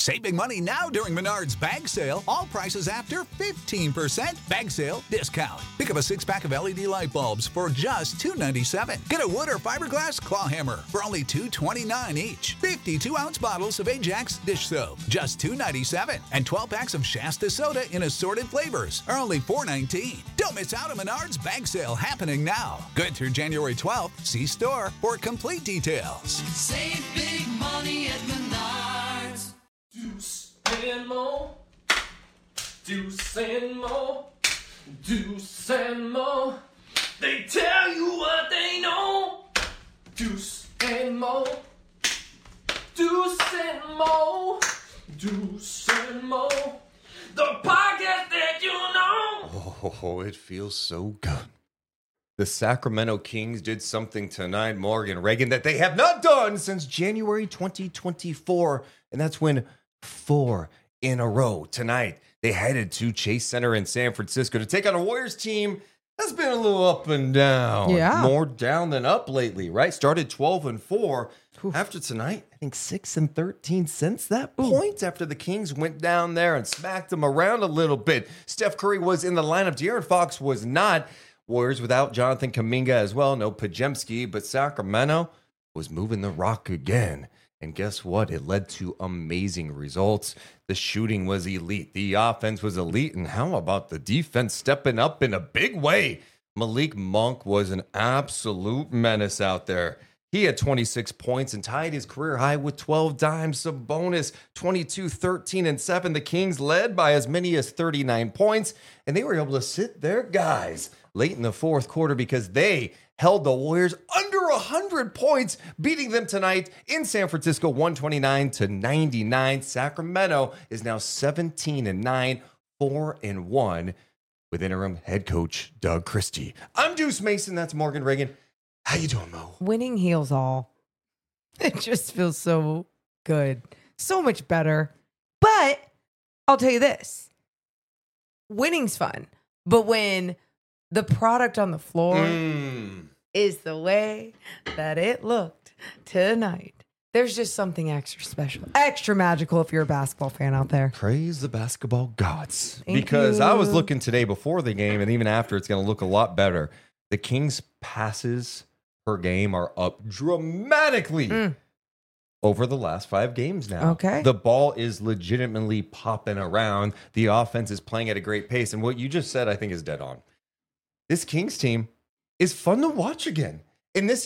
Save big money now during Menards Bag Sale. All prices after 15% Bag Sale discount. Pick up a 6-pack of LED light bulbs for just $2.97. Get a wood or fiberglass claw hammer for only $2.29 each. 52-ounce bottles of Ajax dish soap, just $2.97. And 12 packs of Shasta soda in assorted flavors are only $4.19. Don't miss out on Menards Bag Sale happening now. Good through January 12th. See store for complete details. Save big money at Menards. Deuce and more. Deuce and more. Deuce and more. They tell you what they know. Deuce and more. Deuce and more. Deuce and more. The podcast that you know. Oh, it feels so good. The Sacramento Kings did something tonight, Morgan Reagan, that they have not done since January 2024. And that's when 4 in a row tonight they headed to Chase Center in San Francisco to take on a Warriors team that's been a little up and down. Yeah. More down than up lately, right? Started 12-4. After tonight, I think 6-13 since that point. After the Kings went down there and smacked them around a little bit. Steph Curry was in the lineup. De'Aaron Fox was not. Warriors without Jonathan Kuminga as well. No Pajemski, but Sacramento was moving the rock again. And guess what? It led to amazing results. The shooting was elite. The offense was elite. And how about the defense stepping up in a big way? Malik Monk was an absolute menace out there. He had 26 points and tied his career high with 12 dimes. Sabonis, 22, 13, and 7. The Kings led by as many as 39 points, and they were able to sit their guys late in the fourth quarter because they held the Warriors under 100 points, beating them tonight in San Francisco, 129-99. Sacramento is now 17-9, 4-1 with interim head coach Doug Christie. I'm Deuce Mason. That's Morgan Reagan. How you doing, Mo? Winning heals all. It just feels so good. So much better. But I'll tell you this. Winning's fun. But when the product on the floor is the way that it looked tonight, there's just something extra special, extra magical if you're a basketball fan out there. Praise the basketball gods. Thank Because you. I was looking today before the game, and even after, it's going to look a lot better. The Kings' passes per game are up dramatically over the last 5 games now. Okay. The ball is legitimately popping around. The offense is playing at a great pace. And what you just said, I think, is dead on. This Kings team is fun to watch again. And this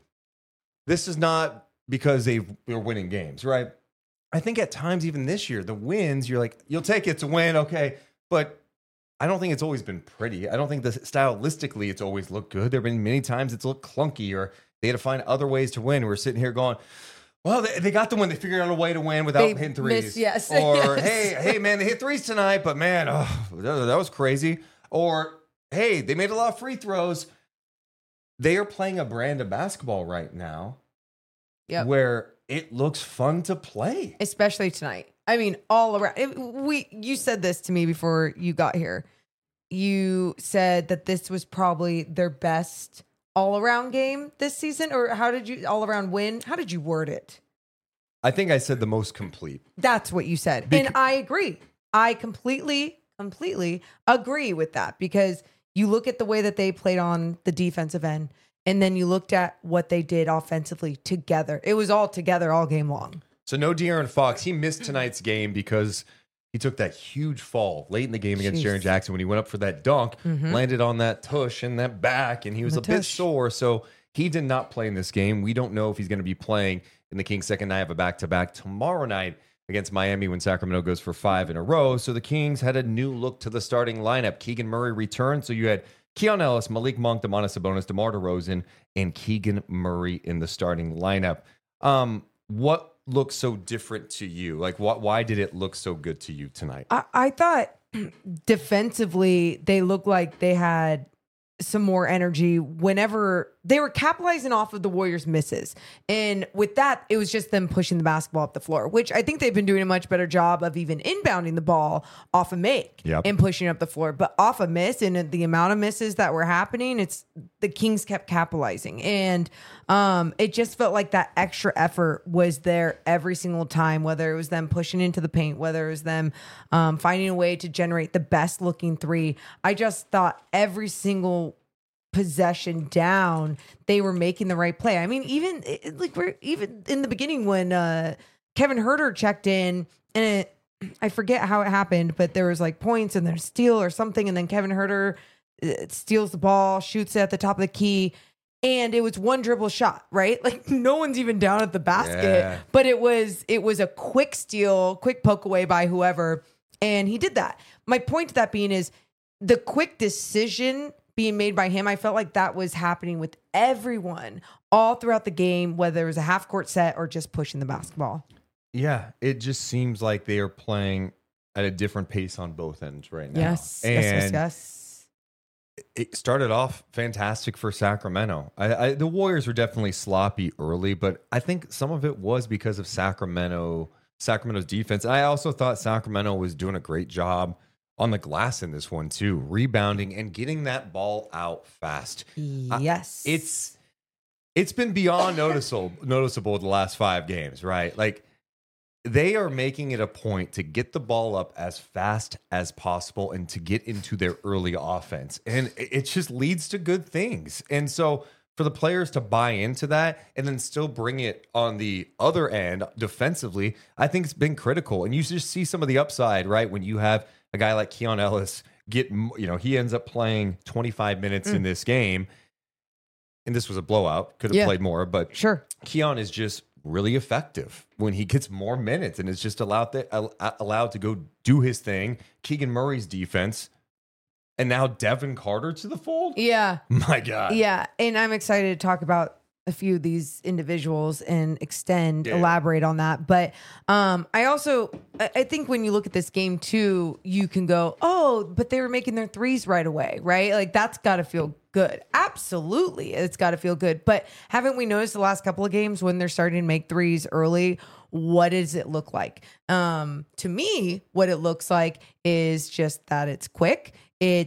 is not because they're winning games, right? I think at times, even this year, the wins, you're like, you'll take it to win, okay. But I don't think it's always been pretty. I don't think stylistically it's always looked good. There have been many times it's looked clunky or they had to find other ways to win. We're sitting here going, well, they got the win. They figured out a way to win without hitting threes. Yes. Or, yes. hey, man, they hit threes tonight, but man, that was crazy. Or, hey, they made a lot of free throws. They are playing a brand of basketball right now where it looks fun to play. Especially tonight. I mean, all around. You said this to me before you got here. You said that this was probably their best all-around game this season, or all-around win? How did you word it? I think I said the most complete. That's what you said. And I agree. I completely agree with that because you look at the way that they played on the defensive end, and then you looked at what they did offensively together. It was all together all game long. So no De'Aaron Fox. He missed tonight's game because he took that huge fall late in the game against Jaren Jackson when he went up for that dunk, landed on that tush and that back, and he was a bit sore. So he did not play in this game. We don't know if he's going to be playing in the Kings' second night of a back-to-back tomorrow night against Miami when Sacramento goes for 5 in a row. So the Kings had a new look to the starting lineup. Keegan Murray returned. So you had Keon Ellis, Malik Monk, Domantas Sabonis, DeMar DeRozan, and Keegan Murray in the starting lineup. What looks so different to you? Like, why did it look so good to you tonight? I thought defensively they looked like they had some more energy whenever they were capitalizing off of the Warriors' misses. And with that, it was just them pushing the basketball up the floor, which I think they've been doing a much better job of even inbounding the ball off a make and pushing up the floor. But off a miss and the amount of misses that were happening, it's the Kings kept capitalizing. And it just felt like that extra effort was there every single time, whether it was them pushing into the paint, whether it was them finding a way to generate the best looking three. I just thought every single possession down, they were making the right play. I mean, even in the beginning when Kevin Huerter checked in, and I forget how it happened, but there was like points and there's steal or something, and then Kevin Huerter steals the ball, shoots it at the top of the key, and it was one dribble shot, right? Like no one's even down at the basket, but it was a quick steal, quick poke away by whoever, and he did that. My point to that being is the quick decision being made by him. I felt like that was happening with everyone all throughout the game, whether it was a half court set or just pushing the basketball. Yeah, it just seems like they are playing at a different pace on both ends right now. Yes. It started off fantastic for Sacramento. The Warriors were definitely sloppy early, but I think some of it was because of Sacramento's defense. And I also thought Sacramento was doing a great job on the glass in this one too, rebounding and getting that ball out fast. Yes. It's been beyond noticeable the last 5 games, right? Like they are making it a point to get the ball up as fast as possible and to get into their early offense. And it just leads to good things. And so for the players to buy into that and then still bring it on the other end defensively, I think it's been critical. And you just see some of the upside, right? When you have a guy like Keon Ellis he ends up playing 25 minutes in this game, and this was a blowout. Could have played more, but sure, Keon is just really effective when he gets more minutes and is just allowed to go do his thing. Keegan Murray's defense, and now Devin Carter to the fold. Yeah, my God. Yeah, and I'm excited to talk about a few of these individuals and elaborate on that. But I think when you look at this game too, you can go, oh, but they were making their threes right away, right? Like that's got to feel good. Absolutely. It's got to feel good. But haven't we noticed the last couple of games when they're starting to make threes early, what does it look like? To me, what it looks like is just that it's quick.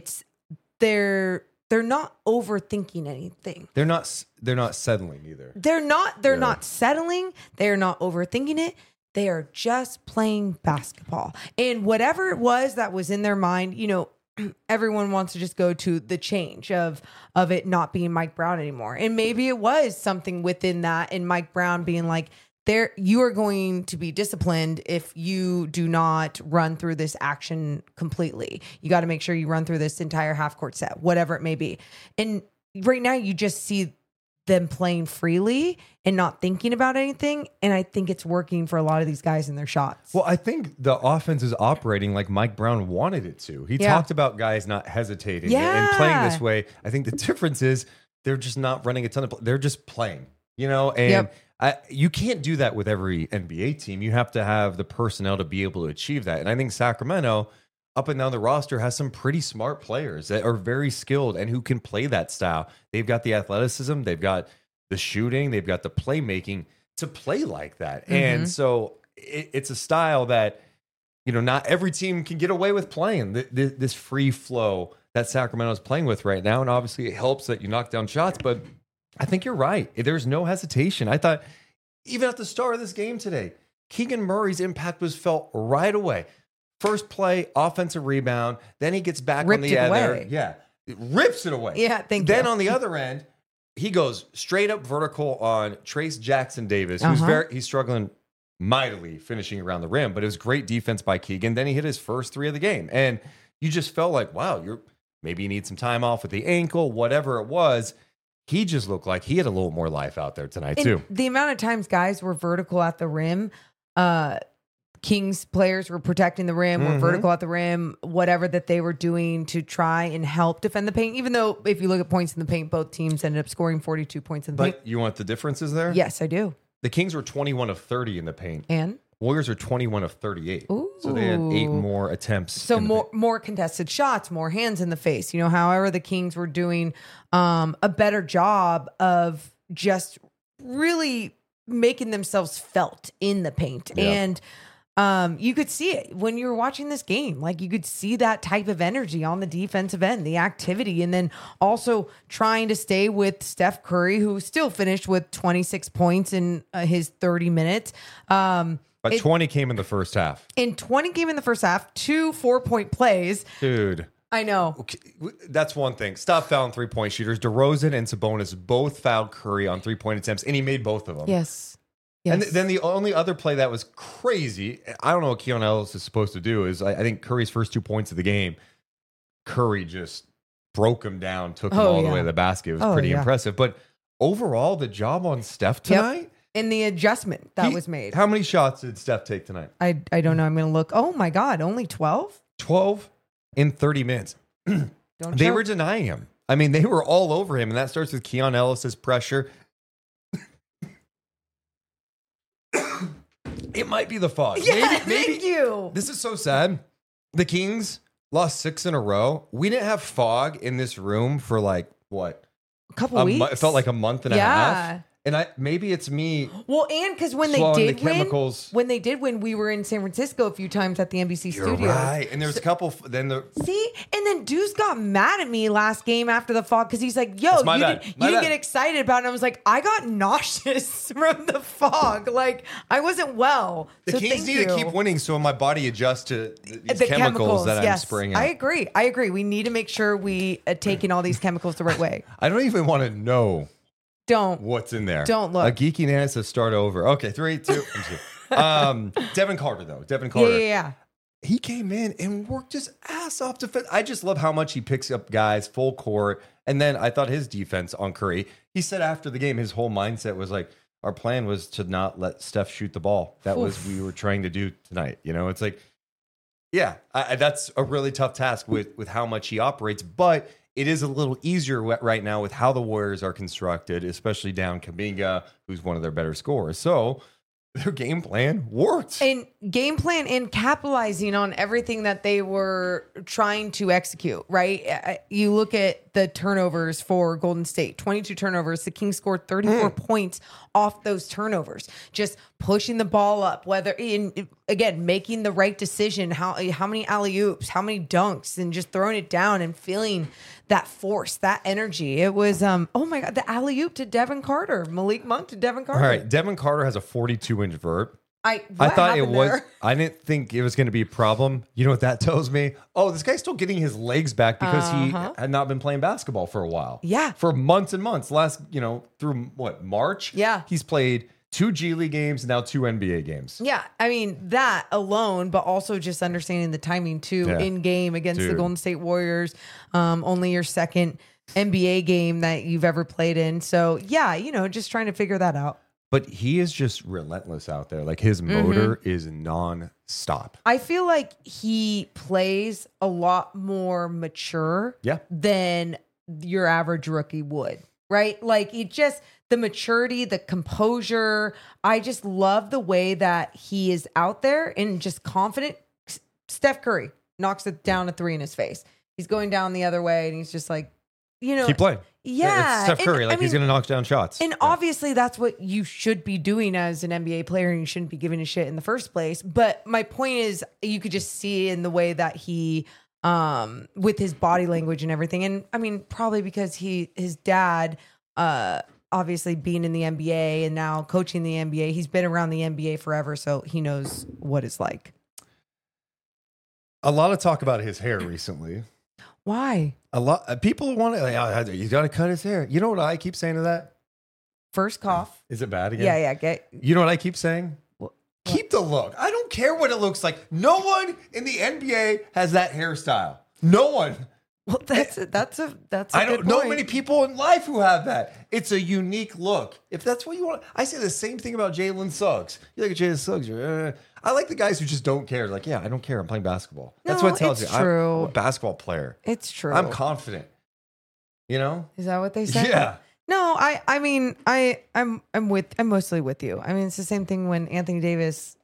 They're not overthinking anything. They're not settling either. They're not settling. They're not overthinking it. They are just playing basketball. And whatever it was that was in their mind, everyone wants to just go to the change of it not being Mike Brown anymore. And maybe it was something within that, and Mike Brown being like, you are going to be disciplined if you do not run through this action completely. You got to make sure you run through this entire half court set, whatever it may be. And right now you just see them playing freely and not thinking about anything. And I think it's working for a lot of these guys in their shots. Well, I think the offense is operating like Mike Brown wanted it to. He talked about guys not hesitating and playing this way. I think the difference is they're just not running a ton of, they're just playing, and you can't do that with every NBA team. You have to have the personnel to be able to achieve that. And I think Sacramento, up and down the roster, has some pretty smart players that are very skilled and who can play that style. They've got the athleticism, they've got the shooting, they've got the playmaking to play like that. Mm-hmm. And so it's a style that, not every team can get away with playing this free flow that Sacramento is playing with right now. And obviously it helps that you knock down shots, but I think you're right. There's no hesitation. I thought even at the start of this game today, Keegan Murray's impact was felt right away. First play, offensive rebound. Then he gets back on the other. Away. Yeah. It rips it away. Yeah, Then on the other end, he goes straight up vertical on Trace Jackson Davis, who's he's struggling mightily finishing around the rim, but it was great defense by Keegan. Then he hit his first 3 of the game. And you just felt like, wow, maybe you need some time off with the ankle, whatever it was. He just looked like he had a little more life out there tonight, too. The amount of times guys were vertical at the rim, Kings players were protecting the rim, were vertical at the rim, whatever that they were doing to try and help defend the paint. Even though if you look at points in the paint, both teams ended up scoring 42 points in the paint. But you want the differences there? Yes, I do. The Kings were 21 of 30 in the paint. And Warriors are 21 of 38. So they had 8 more attempts. So in the more contested shots, more hands in the face. However, the Kings were doing a better job of just really making themselves felt in the paint. Yeah. And you could see it when you were watching this game. Like, you could see that type of energy on the defensive end, the activity, and then also trying to stay with Steph Curry, who still finished with 26 points in his 30 minutes. But 20 came in the first half. In 20 came in the first half, 2 4-point plays. Dude. I know. Okay, that's one thing. Stop fouling 3-point shooters. DeRozan and Sabonis both fouled Curry on 3-point attempts, and he made both of them. Yes. And then the only other play that was crazy, I don't know what Keon Ellis is supposed to do, is I think Curry's first 2 points of the game, Curry just broke him down, took him all the way to the basket. It was pretty impressive. But overall, the job on Steph tonight? And the adjustment that was made. How many shots did Steph take tonight? I don't know. I'm going to look. Oh, my God. Only 12? 12 in 30 minutes. They were denying him. I mean, they were all over him, and that starts with Keon Ellis's pressure. It might be the fog. Yeah, maybe. thank you. This is so sad. The Kings lost 6 in a row. We didn't have fog in this room for what? A couple weeks. It felt like a month and a half. And maybe it's me. Well, and because when they swallowing did the chemicals. win, we were in San Francisco a few times at the NBC You're studios. right. And there's a couple. See, and then Deuce got mad at me last game after the fog because he's like, "Yo, My you bad. didn't get excited about it." And I was like, "I got nauseous from the fog. Like, I wasn't well." The So Kings thank need to you. keep winning so my body adjusts to these The chemicals that I'm yes. spraying out. I agree. We need to make sure we take in all these chemicals the right way. I don't even want to know Don't. what's in there. Don't look. A geeky Nana says start over. Okay, 3, 2. I'm just Devin Carter, though. Devin Carter. Yeah. He came in and worked his ass off defense. I just love how much he picks up guys full court. And then I thought his defense on Curry, he said after the game, his whole mindset was like, our plan was to not let Steph shoot the ball. That was we were trying to do tonight. It's like, yeah, that's a really tough task with how much he operates. But it is a little easier right now with how the Warriors are constructed, especially down Kuminga, who's one of their better scorers. So their game plan worked. And game plan and capitalizing on everything that they were trying to execute, right? You look at the turnovers for Golden State, 22 turnovers. The Kings scored 34 points off those turnovers. Just pushing the ball up, again, making the right decision, how many alley-oops, how many dunks, and just throwing it down and feeling that force, that energy. It was, oh my God, the alley-oop to Devin Carter, Malik Monk to Devin Carter. All right, Devin Carter has a 42-inch vert. I thought it was. there? I didn't think it was going to be a problem. You know what that tells me? Oh, this guy's still getting his legs back because he had not been playing basketball for a while. Yeah. For months and months. Through March? Yeah. He's played 2 G League games, now 2 NBA games. Yeah, I mean, that alone, but also just understanding the timing too in game against the Golden State Warriors. Only your second NBA game that you've ever played in. So yeah, just trying to figure that out. But he is just relentless out there. Like his motor is non-stop. I feel like he plays a lot more mature than your average rookie would, right? Like the maturity, the composure. I just love the way that he is out there and just confident. Steph Curry knocks it down a 3 in his face. He's going down the other way and he's just like, keep playing. Yeah. It's Steph Curry. He's going to knock down shots. And obviously that's what you should be doing as an NBA player, and you shouldn't be giving a shit in the first place. But my point is, you could just see in the way that he, with his body language and everything. And I mean, probably because his dad, obviously being in the NBA and now coaching the NBA, he's been around the NBA forever. So he knows what it's like. A lot of talk about his hair recently. Why? A lot people want to. You got to cut his hair. You know what I keep saying to that? First cough. Is it bad again? Yeah. You know what I keep saying? Keep the look. I don't care what it looks like. No one in the NBA has that hairstyle. No one. Well, that's a I don't good know point. many people in life who have that. It's a unique look. If that's what you want, I say the same thing about Jalen Suggs. You like Jalen Suggs? I like the guys who just don't care. Like, yeah, I don't care. I'm playing basketball. That's No, what it tells you. it's true. I'm a basketball player. It's true. I'm confident. You know? Is that what they say? Yeah. No, I'm mostly with you. I mean, it's the same thing when Anthony Davis,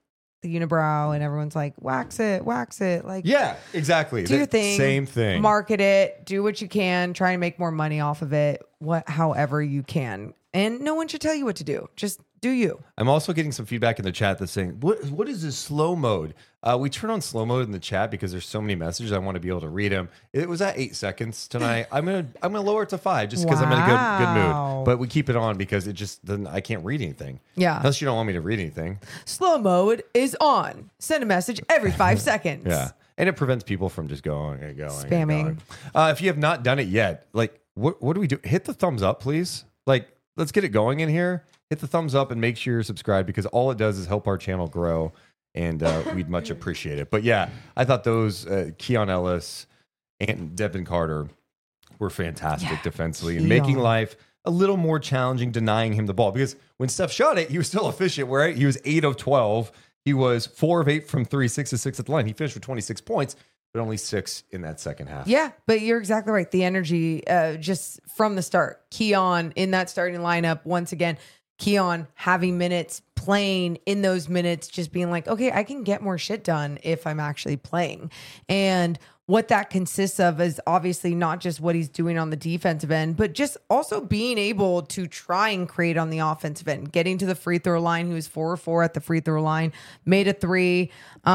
the unibrow, and everyone's like, wax it. Like, Yeah, exactly. do your thing. Same thing. Market it. Do what you can. Try and make more money off of it. However you can. And no one should tell you what to do. Just do you. I'm also getting some feedback in the chat that's saying, what is this slow mode? We turn on slow mode in the chat because there's so many messages. I want to be able to read them. It was at 8 seconds tonight. I'm gonna lower it to 5 just because I'm in a good Wow. mood. But we keep it on because it just then I can't read anything. Yeah. Unless you don't want me to read anything. Slow mode is on. Send a message every 5 seconds. Yeah. And it prevents people from just going and going. and Spamming. going. If you have not done it yet, like what do we do? Hit the thumbs up, please. Like, let's get it going in here. Hit the thumbs up and make sure you're subscribed because all it does is help our channel grow, and we'd much appreciate it. But yeah, I thought those Keon Ellis and Devin Carter were fantastic defensively and making life a little more challenging, denying him the ball. Because when Steph shot it, he was still efficient, right? He was 8 of 12. He was 4 of 8 from 3, 6 of 6 at the line. He finished with 26 points, but only 6 in that second half. Yeah, but you're exactly right. The energy just from the start. Keon in that starting lineup, once again, Keon having minutes, playing in those minutes, just being like, okay, I can get more shit done if I'm actually playing. And what that consists of is obviously not just what he's doing on the defensive end, but just also being able to try and create on the offensive end, getting to the free throw line. He was 4 or 4 at the free throw line, made a 3,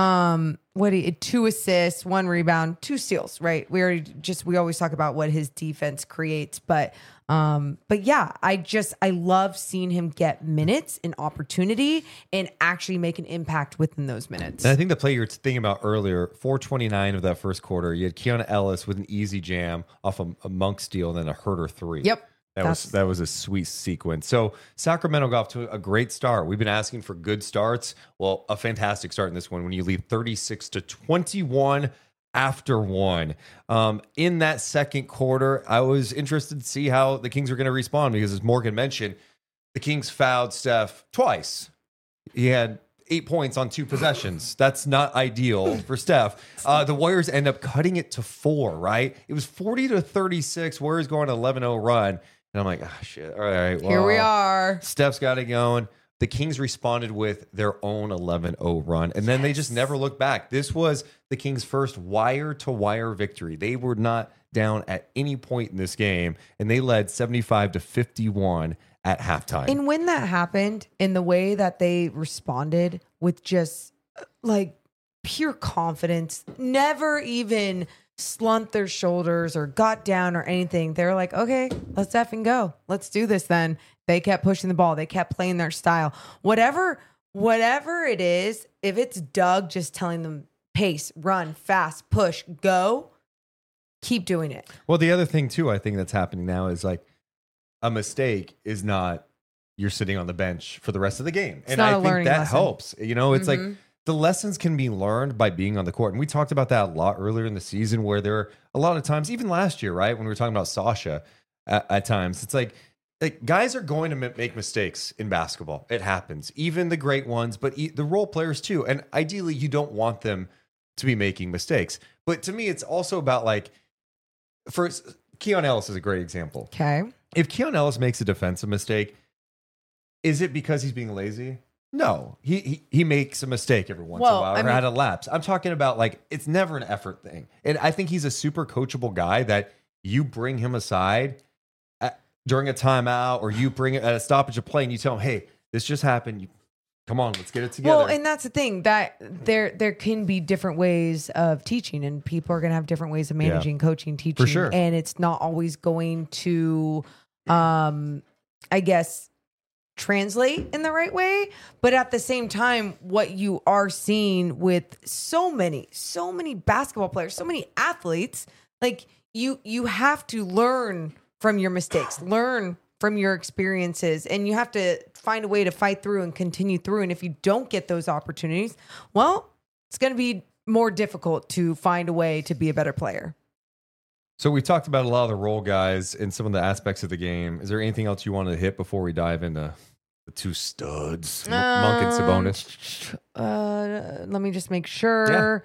2 assists, 1 rebound, 2 steals, right? We always talk about what his defense creates, but yeah, I love seeing him get minutes and opportunity and actually make an impact within those minutes. And I think the play you were thinking about earlier, 4:29 of that first quarter, you had Keon Ellis with an easy jam off a Monk steal and then a Herter 3. Yep. That was a sweet sequence. So Sacramento got off to a great start. We've been asking for good starts. Well, a fantastic start in this one when you lead 36-21 after 1. In that second quarter, I was interested to see how the Kings were going to respond because, as Morgan mentioned, the Kings fouled Steph twice. He had 8 points on 2 possessions. That's not ideal for Steph. The Warriors end up cutting it to 4, right? It was 40-36. Warriors go on an 11-0 run. And I'm like, shit. All right. Well, Here we are. Steph's got it going. The Kings responded with their own 11-0 run, and then they just never looked back. This was the Kings' first wire-to-wire victory. They were not down at any point in this game, and they led 75-51 at halftime. And when that happened, in the way that they responded with just like pure confidence, never even slumped their shoulders or got down or anything. They're like, okay, let's effing go. Let's do this then. They kept pushing the ball. They kept playing their style. Whatever it is, if it's Doug just telling them pace, run, fast, push, go, keep doing it. Well, the other thing too, I think that's happening now is like a mistake is not you're sitting on the bench for the rest of the game. It's and not I a think learning that lesson. helps. You know, it's like the lessons can be learned by being on the court. And we talked about that a lot earlier in the season where there are a lot of times, even last year, right? When we were talking about Sasha at times, it's like guys are going to make mistakes in basketball. It happens. Even the great ones, but the role players too. And ideally, you don't want them to be making mistakes. But to me, it's also about like, first, Keon Ellis is a great example. Okay. If Keon Ellis makes a defensive mistake, is it because he's being lazy? No, he makes a mistake every once in a while or had a lapse. I'm talking about like it's never an effort thing. And I think he's a super coachable guy that you bring him aside during a timeout or you bring it at a stoppage of play and you tell him, hey, this just happened. Come on, let's get it together. Well, and that's the thing that there can be different ways of teaching and people are going to have different ways of managing, coaching, teaching. For sure. And it's not always going to, I guess, translate in the right way. But at the same time, what you are seeing with so many basketball players, so many athletes, like you have to learn from your mistakes, learn from your experiences, and you have to find a way to fight through and continue through. And if you don't get those opportunities, well, it's going to be more difficult to find a way to be a better player. So we talked about a lot of the role guys and some of the aspects of the game. Is there anything else you wanted to hit before we dive into the two studs, Monk and Sabonis? Let me just make sure.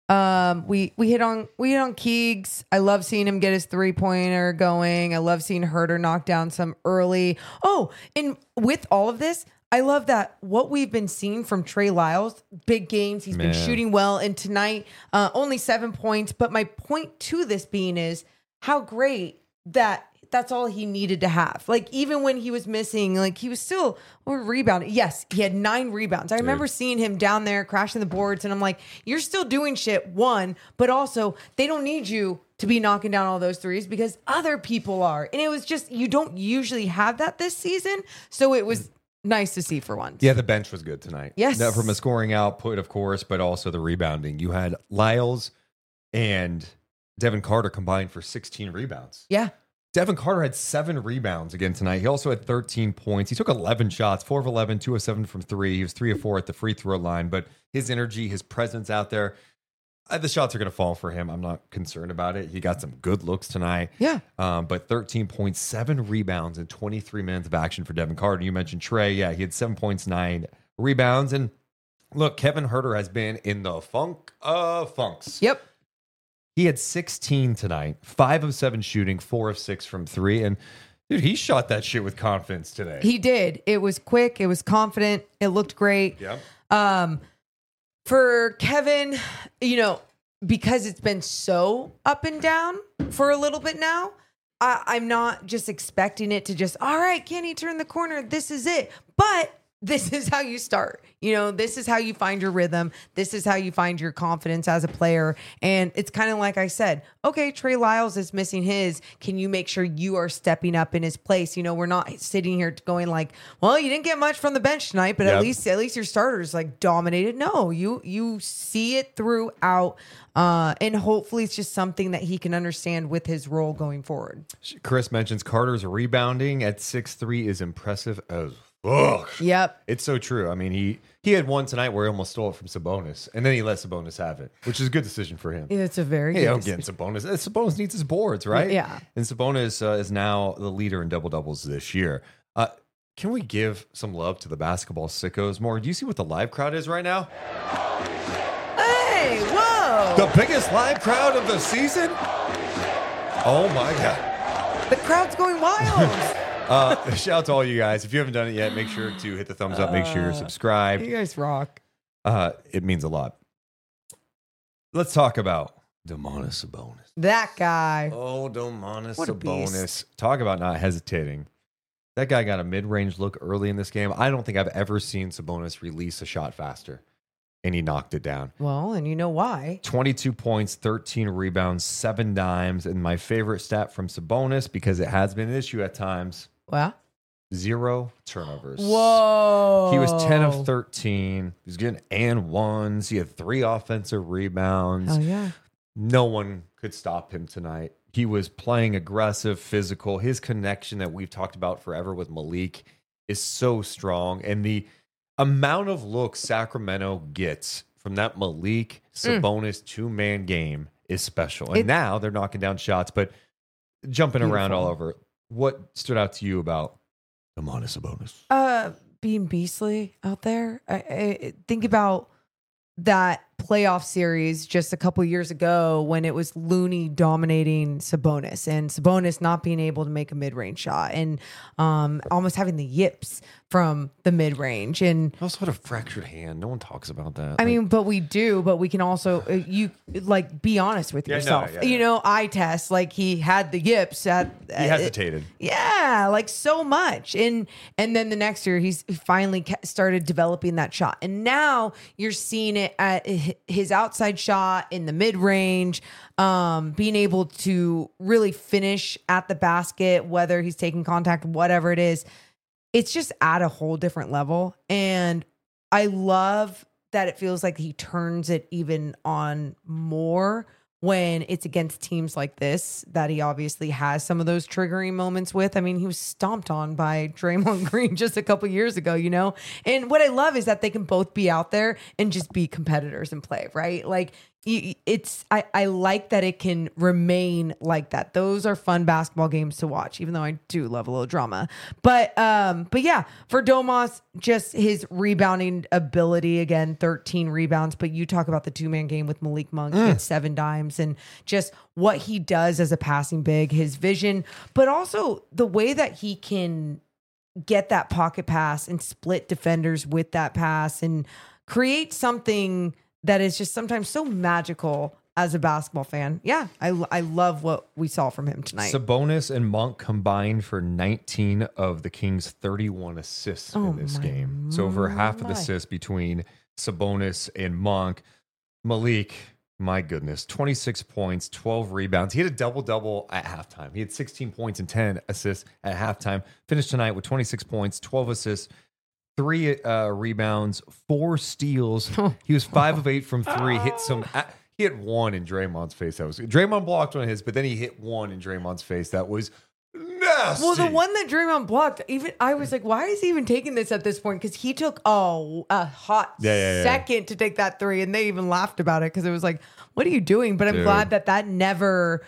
We hit on Keegs. I love seeing him get his 3-pointer going. I love seeing Herter knock down some early. Oh, and with all of this, I love that what we've been seeing from Trey Lyles, big games. He's been shooting well. And tonight, only 7 points. But my point to this being is how great that's all he needed to have. Like, even when he was missing, like, he was still rebounding. Yes, he had 9 rebounds. I remember seeing him down there crashing the boards. And I'm like, you're still doing shit, one. But also, they don't need you to be knocking down all those threes because other people are. And it was just, you don't usually have that this season. So it was nice to see for once. Yeah, the bench was good tonight. Yes. Now, from a scoring output, of course, but also the rebounding. You had Lyles and Devin Carter combined for 16 rebounds. Yeah. Devin Carter had 7 rebounds again tonight. He also had 13 points. He took 11 shots, 4 of 11, 2 of 7 from 3. He was 3 of 4 at the free throw line, but his energy, his presence out there, the shots are going to fall for him. I'm not concerned about it. He got some good looks tonight. Yeah. But 13 points, 7 rebounds, and 23 minutes of action for Devin Carter. You mentioned Trey. Yeah, he had 7 points, 9 rebounds. And look, Kevin Huerter has been in the funk of funks. Yep. He had 16 tonight, 5 of 7 shooting, 4 of 6 from 3. And dude, he shot that shit with confidence today. He did. It was quick. It was confident. It looked great. Yep. For Kevin, because it's been so up and down for a little bit now, I'm not just expecting it to just, all right, Kenny, turn the corner. This is it. But this is how you start. This is how you find your rhythm. This is how you find your confidence as a player. And it's kind of like I said, okay, Trey Lyles is missing his. Can you make sure you are stepping up in his place? We're not sitting here going like, well, you didn't get much from the bench tonight, but at least your starters like dominated. No, you see it throughout. And hopefully it's just something that he can understand with his role going forward. Chris mentions Carter's rebounding at 6'3" is impressive as fuck. Yep. It's so true. I mean, he had one tonight where he almost stole it from Sabonis, and then he let Sabonis have it, which is a good decision for him. It's a very Hey, good I'm decision. getting Sabonis. Sabonis needs his boards, right? Yeah. And Sabonis is now the leader in double-doubles this year. Can we give some love to the basketball sickos more? Do you see what the live crowd is right now? Hey, whoa. The biggest live crowd of the season? Oh, my God. The crowd's going wild. Shout out to all you guys. If you haven't done it yet, make sure to hit the thumbs up. Make sure you're subscribed. You guys rock. It means a lot. Let's talk about Domantas Sabonis. That guy. Oh, Domantas What a Sabonis. beast. Talk about not hesitating. That guy got a mid-range look early in this game. I don't think I've ever seen Sabonis release a shot faster. And he knocked it down. Well, and you know why. 22 points, 13 rebounds, 7 dimes. And my favorite stat from Sabonis, because it has been an issue at times, Well, 0 turnovers. whoa. He was 10 of 13. He was getting and ones. He had 3 offensive rebounds. Oh, yeah. No one could stop him tonight. He was playing aggressive, physical. His connection that we've talked about forever with Malik is so strong. And the amount of looks Sacramento gets from that Malik Sabonis 2-man game is special. And now they're knocking down shots, but jumping around all over. What stood out to you about Domantas Sabonis? Being beastly out there. I think about that playoff series just a couple years ago when it was Looney dominating Sabonis and Sabonis not being able to make a mid-range shot and almost having the yips from the mid-range. And He also had a fractured hand. No one talks about that. I mean, but we can also, you like, be honest with yourself. Eye test, like he had the yips he hesitated. Yeah, like so much. And then the next year he finally started developing that shot. And now you're seeing it at his outside shot in the mid-range, being able to really finish at the basket, whether he's taking contact, whatever it is. It's just at a whole different level. And I love that it feels like he turns it even on more when it's against teams like this that he obviously has some of those triggering moments with. I mean, he was stomped on by Draymond Green just a couple years ago, And what I love is that they can both be out there and just be competitors and play, right? Like, I like that it can remain like that. Those are fun basketball games to watch, even though I do love a little drama. But yeah, for Domas, just his rebounding ability, again, 13 rebounds. But you talk about the 2-man game with Malik Monk, he had 7 dimes, and just what he does as a passing big, his vision, but also the way that he can get that pocket pass and split defenders with that pass and create something that is just sometimes so magical as a basketball fan. Yeah, I love what we saw from him tonight. Sabonis and Monk combined for 19 of the Kings' 31 assists in this game. So over half of the assists between Sabonis and Monk. Malik, my goodness, 26 points, 12 rebounds. He had a double-double at halftime. He had 16 points and 10 assists at halftime. Finished tonight with 26 points, 12 assists, 3 rebounds, 4 steals. He was 5 of 8 from 3. He hit one in Draymond's face. Draymond blocked one of his, but then he hit one in Draymond's face. That was nasty. Well, the one that Draymond blocked, even I was like, why is he even taking this at this point? Because he took a hot second to take that 3, and they even laughed about it because it was like, what are you doing? But I'm glad that never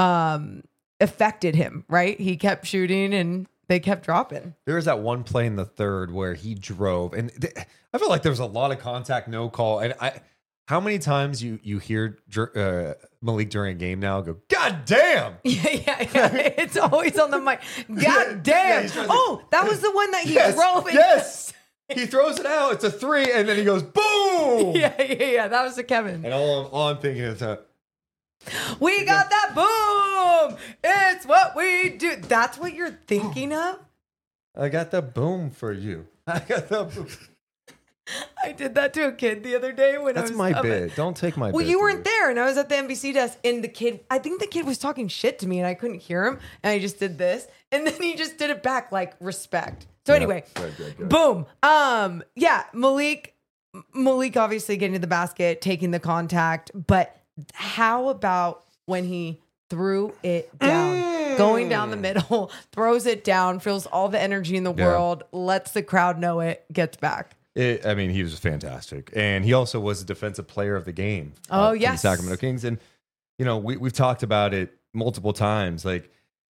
affected him, right? He kept shooting and they kept dropping. There was that one play in the third where he drove, and I felt like there was a lot of contact, no call. And how many times you hear Malik during a game now go, God damn! Yeah. It's always on the mic. God damn! That was the one that he drove. Yes. He throws it out. It's a 3, and then he goes boom. Yeah. That was the Kevin. And all I'm thinking is, we got that boom. It's what we do. That's what you're thinking of. I got the boom for you. I got the boom. I did that to a kid the other day when That's I was. my bid. Don't take my bid. Well, you weren't there, and I was at the NBC desk, and I think the kid was talking shit to me, and I couldn't hear him, and I just did this, and then he just did it back like respect. So anyway, good. Boom. Yeah, Malik obviously getting to the basket, taking the contact, but how about when he threw it down, going down the middle, throws it down, feels all the energy in the world, lets the crowd know it, gets back. He was fantastic, and he also was a defensive player of the game. Oh, for the Sacramento Kings, and we've talked about it multiple times. Like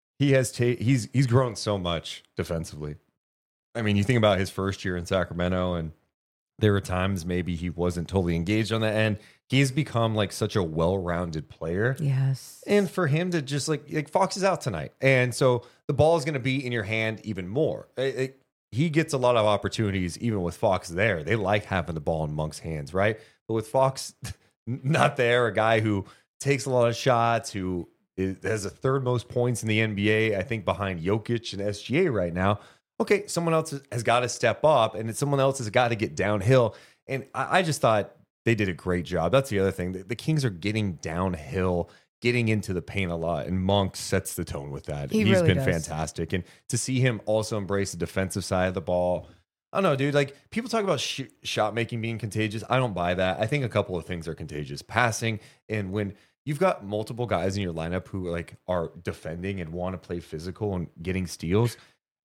he's grown so much defensively. I mean, you think about his first year in Sacramento, and there were times maybe he wasn't totally engaged on the end. He's become like such a well-rounded player. Yes, and for him to just like Fox is out tonight, and so the ball is going to be in your hand even more. He gets a lot of opportunities, even with Fox there. They like having the ball in Monk's hands, right? But with Fox not there, a guy who takes a lot of shots, who has the 3rd most points in the NBA, I think behind Jokic and SGA right now. Okay, someone else has got to step up, and someone else has got to get downhill. And I just thought they did a great job. That's the other thing. The Kings are getting downhill, getting into the paint a lot, and Monk sets the tone with that. He's really been does. fantastic. And to see him also embrace the defensive side of the ball, I don't know, dude. Like, people talk about shot making being contagious. I don't buy that. I think a couple of things are contagious. Passing, and when you've got multiple guys in your lineup who are defending and want to play physical and getting steals,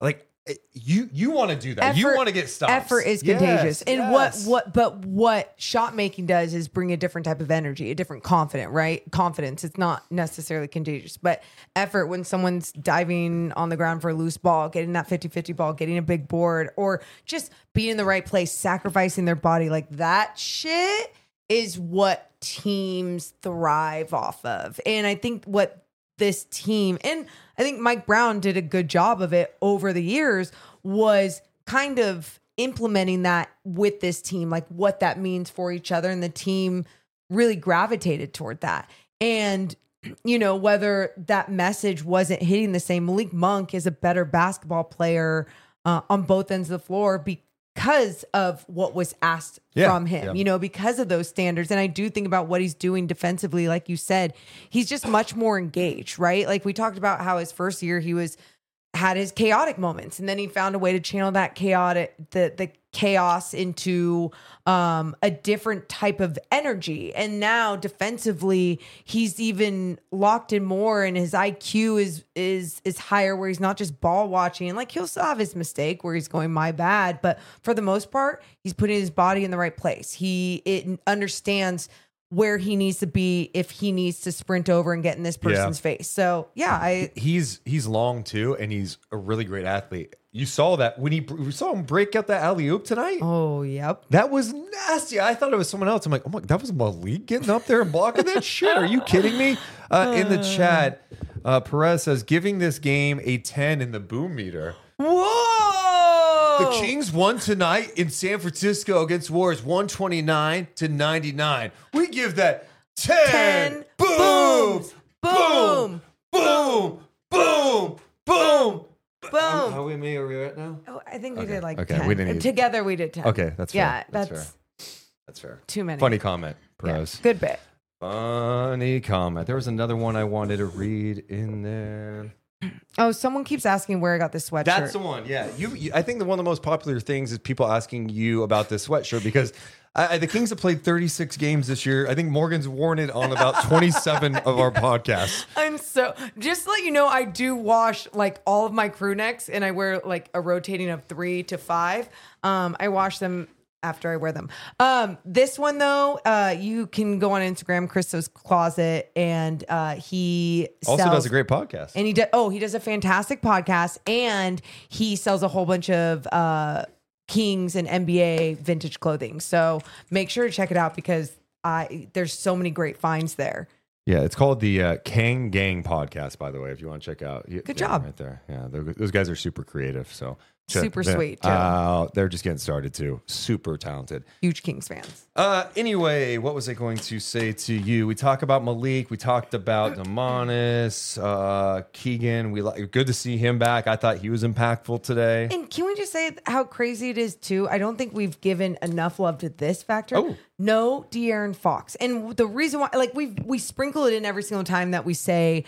you want to do that. You want to get stops. Effort is contagious. And what shot making does is bring a different type of energy, a different confidence. It's not necessarily contagious, but effort, when someone's diving on the ground for a loose ball, getting that 50-50 ball, getting a big board, or just being in the right place, sacrificing their body, like that shit is what teams thrive off of. And I think what this team, and I think Mike Brown did a good job of it over the years, was kind of implementing that with this team, like what that means for each other. And the team really gravitated toward that. And, whether that message wasn't hitting the same, Malik Monk is a better basketball player on both ends of the floor because of what was asked from him, because of those standards. And I do think about what he's doing defensively. Like you said, he's just much more engaged, right? Like we talked about how his first year he had his chaotic moments, and then he found a way to channel that the chaos into a different type of energy. And now defensively, he's even locked in more, and his IQ is higher, where he's not just ball watching. And like, he'll still have his mistake where he's going, my bad, but for the most part, he's putting his body in the right place. It understands where he needs to be if he needs to sprint over and get in this person's face. So he's long too, and he's a really great athlete. You saw that when we saw him break out that alley-oop tonight. Oh, yep. That was nasty. I thought it was someone else. I'm like, oh my, that was Malik getting up there and blocking that shit. Are you kidding me? In the chat, Perez says, giving this game a 10 in the boom meter. Whoa! The Kings won tonight in San Francisco against Warriors 129-99. We give that 10 booms. Boom. Boom. Boom. Boom. Boom. How many are we at now? Oh, I think we did like Okay, 10. we didn't need- Together we did 10. Okay, that's fair. Yeah, That's that's fair. That's fair. too many. Funny comment, Yeah, pros. good bit. Funny comment. There was another one I wanted to read in there. Oh, someone keeps asking where I got this sweatshirt. That's the one. Yeah, you. I think one of the most popular things is people asking you about this sweatshirt because the Kings have played 36 games this year. I think Morgan's worn it on about 27 of our podcasts. I'm so just to let you know, I do wash like all of my crew necks, and I wear like a rotating of 3 to 5. I wash them after I wear them. This one though, you can go on Instagram, Christo's Closet, and he Also sells, does a great podcast. and he does a fantastic podcast, and he sells a whole bunch of Kings and NBA vintage clothing. So make sure to check it out because there's so many great finds there. Yeah, it's called the Kang Gang podcast, by the way, if you want to check out. Good job. Right there. Yeah, those guys are super creative. So Super them sweet, too. out. They're just getting started, too. Super talented. Huge Kings fans. Anyway, what was I going to say to you? We talked about Malik. We talked about Demonis, Keegan. Good to see him back. I thought he was impactful today. And can we just say how crazy it is too? I don't think we've given enough love to this factor. Oh. No De'Aaron Fox. And the reason why, like we sprinkle it in every single time that we say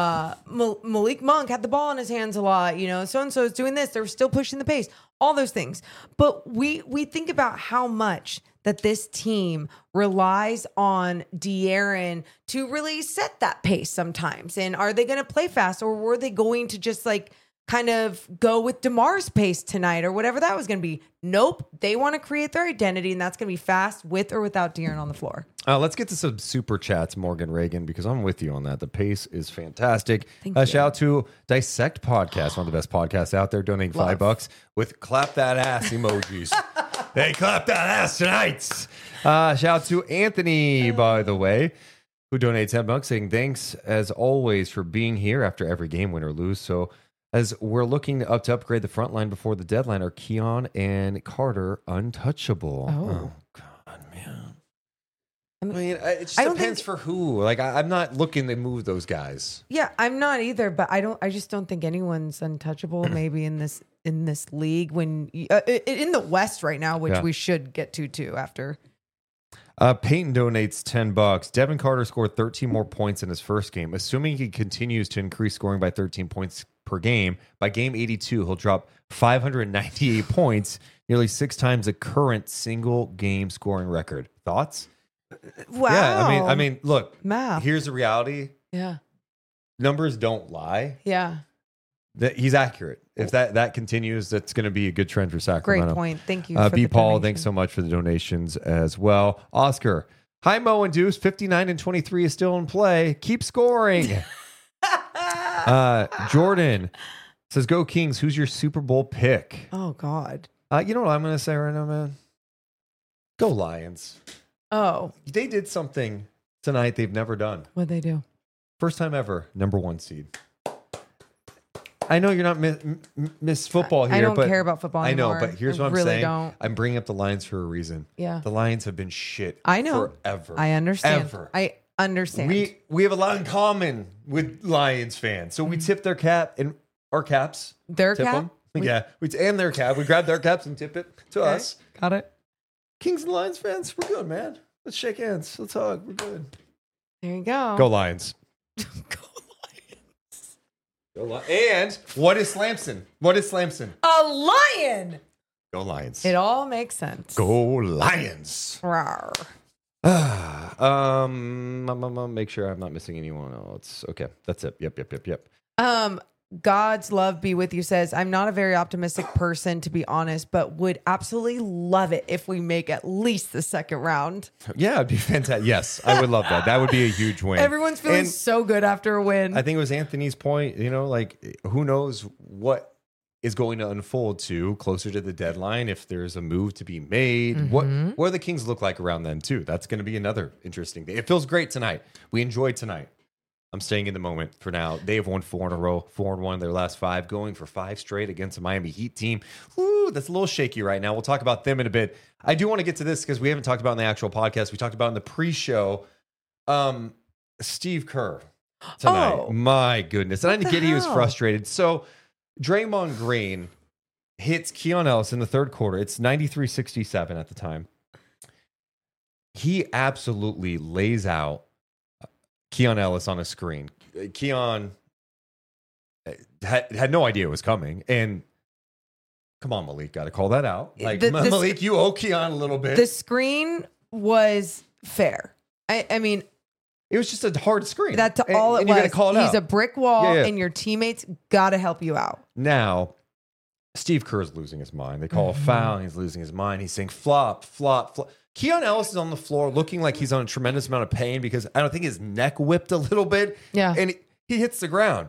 Malik Monk had the ball in his hands a lot, so-and-so is doing this. They're still pushing the pace, all those things. But we think about how much that this team relies on De'Aaron to really set that pace sometimes. And are they going to play fast, or were they going to just like kind of go with DeMar's pace tonight or whatever that was going to be? Nope. They want to create their identity, and that's going to be fast with or without De'Aaron on the floor. Let's get to some super chats, Morgan Reagan, because I'm with you on that. The pace is fantastic. Thank you. Shout out to Dissect Podcast, one of the best podcasts out there, donating $5 with clap that ass emojis. They clap that ass tonight. Shout out to Anthony, by the way, who donates $10, saying thanks as always for being here after every game, win or lose. So as we're looking to upgrade the front line before the deadline, are Keon and Carter untouchable? Oh God, man. I mean, it just depends for who. Like, I'm not looking to move those guys. Yeah, I'm not either, but I just don't think anyone's untouchable. Maybe in this league when in the West right now, which we should get to too after. Peyton donates $10. Devin Carter scored 13 more points in his first game. Assuming he continues to increase scoring by 13 points per game, by game 82, he'll drop 598 points, nearly 6 times the current single game scoring record. Thoughts? Wow. Yeah, I mean, look, Math. here's the reality. Yeah. Numbers don't lie. Yeah. He's accurate. If that continues, that's going to be a good trend for Sacramento. Great point. Thank you. B. Paul, thanks so much for the donations as well. Oscar, hi Mo and Deuce. 59 and 23 is still in play. Keep scoring. Jordan says, "Go Kings." Who's your Super Bowl pick? Oh God. You know what I'm going to say right now, man? Go Lions. Oh, They did something tonight they've never done. what'd they do? First time ever, number 1 seed. I know you're not miss football here. I don't but care about football anymore. I know, but here's I what I'm really saying. don't. I'm bringing up the Lions for a reason. Yeah. The Lions have been shit I know. forever. I understand. Ever. I understand. We have a lot in common with Lions fans. So we tip their cap and our caps. Their tip cap? them. And their cap. We grab their caps and tip it to us. Got it. Kings and Lions fans, we're good, man. Let's shake hands. Let's hug. We're good. There you go. Go Lions. Go Lions. And what is Slamson? A lion. Go Lions. It all makes sense. Go Lions. Rawr. Make sure I'm not missing anyone else. Okay, that's it. Yep. God's love be with you says, I'm not a very optimistic person, to be honest, but would absolutely love it if we make at least the second round. Yeah, it'd be fantastic. Yes, I would love that. That would be a huge win. Everyone's feeling And so good after a win. I think it was Anthony's point, like who knows what is going to unfold to closer to the deadline, if there's a move to be made. Mm-hmm. What do the Kings look like around then too? That's going to be another interesting thing. It feels great tonight. We enjoyed tonight. I'm staying in the moment for now. They have won 4 in a row, 4-1 in their last 5, going for 5 straight against a Miami Heat team. Woo, that's a little shaky right now. We'll talk about them in a bit. I do want to get to this because we haven't talked about it in the actual podcast. We talked about it in the pre-show. Steve Kerr tonight. Oh. My goodness. And I get he was hell? frustrated. So Draymond Green hits Keon Ellis in the third quarter. It's 93-67 at the time. He absolutely lays out Keon Ellis on a screen. Keon had no idea it was coming. And come on, Malik, got to call that out. Like, Malik, you owe Keon a little bit. The screen was fair. I mean, it was just a hard screen. that's all it and was. You got to call it He's out. a brick wall, Yeah. and your teammates got to help you out. Now, Steve Kerr's losing his mind. They call a foul, and he's losing his mind. He's saying flop, flop, flop. Keon Ellis is on the floor looking like he's on a tremendous amount of pain because I don't think his neck whipped a little bit. Yeah. And he hits the ground.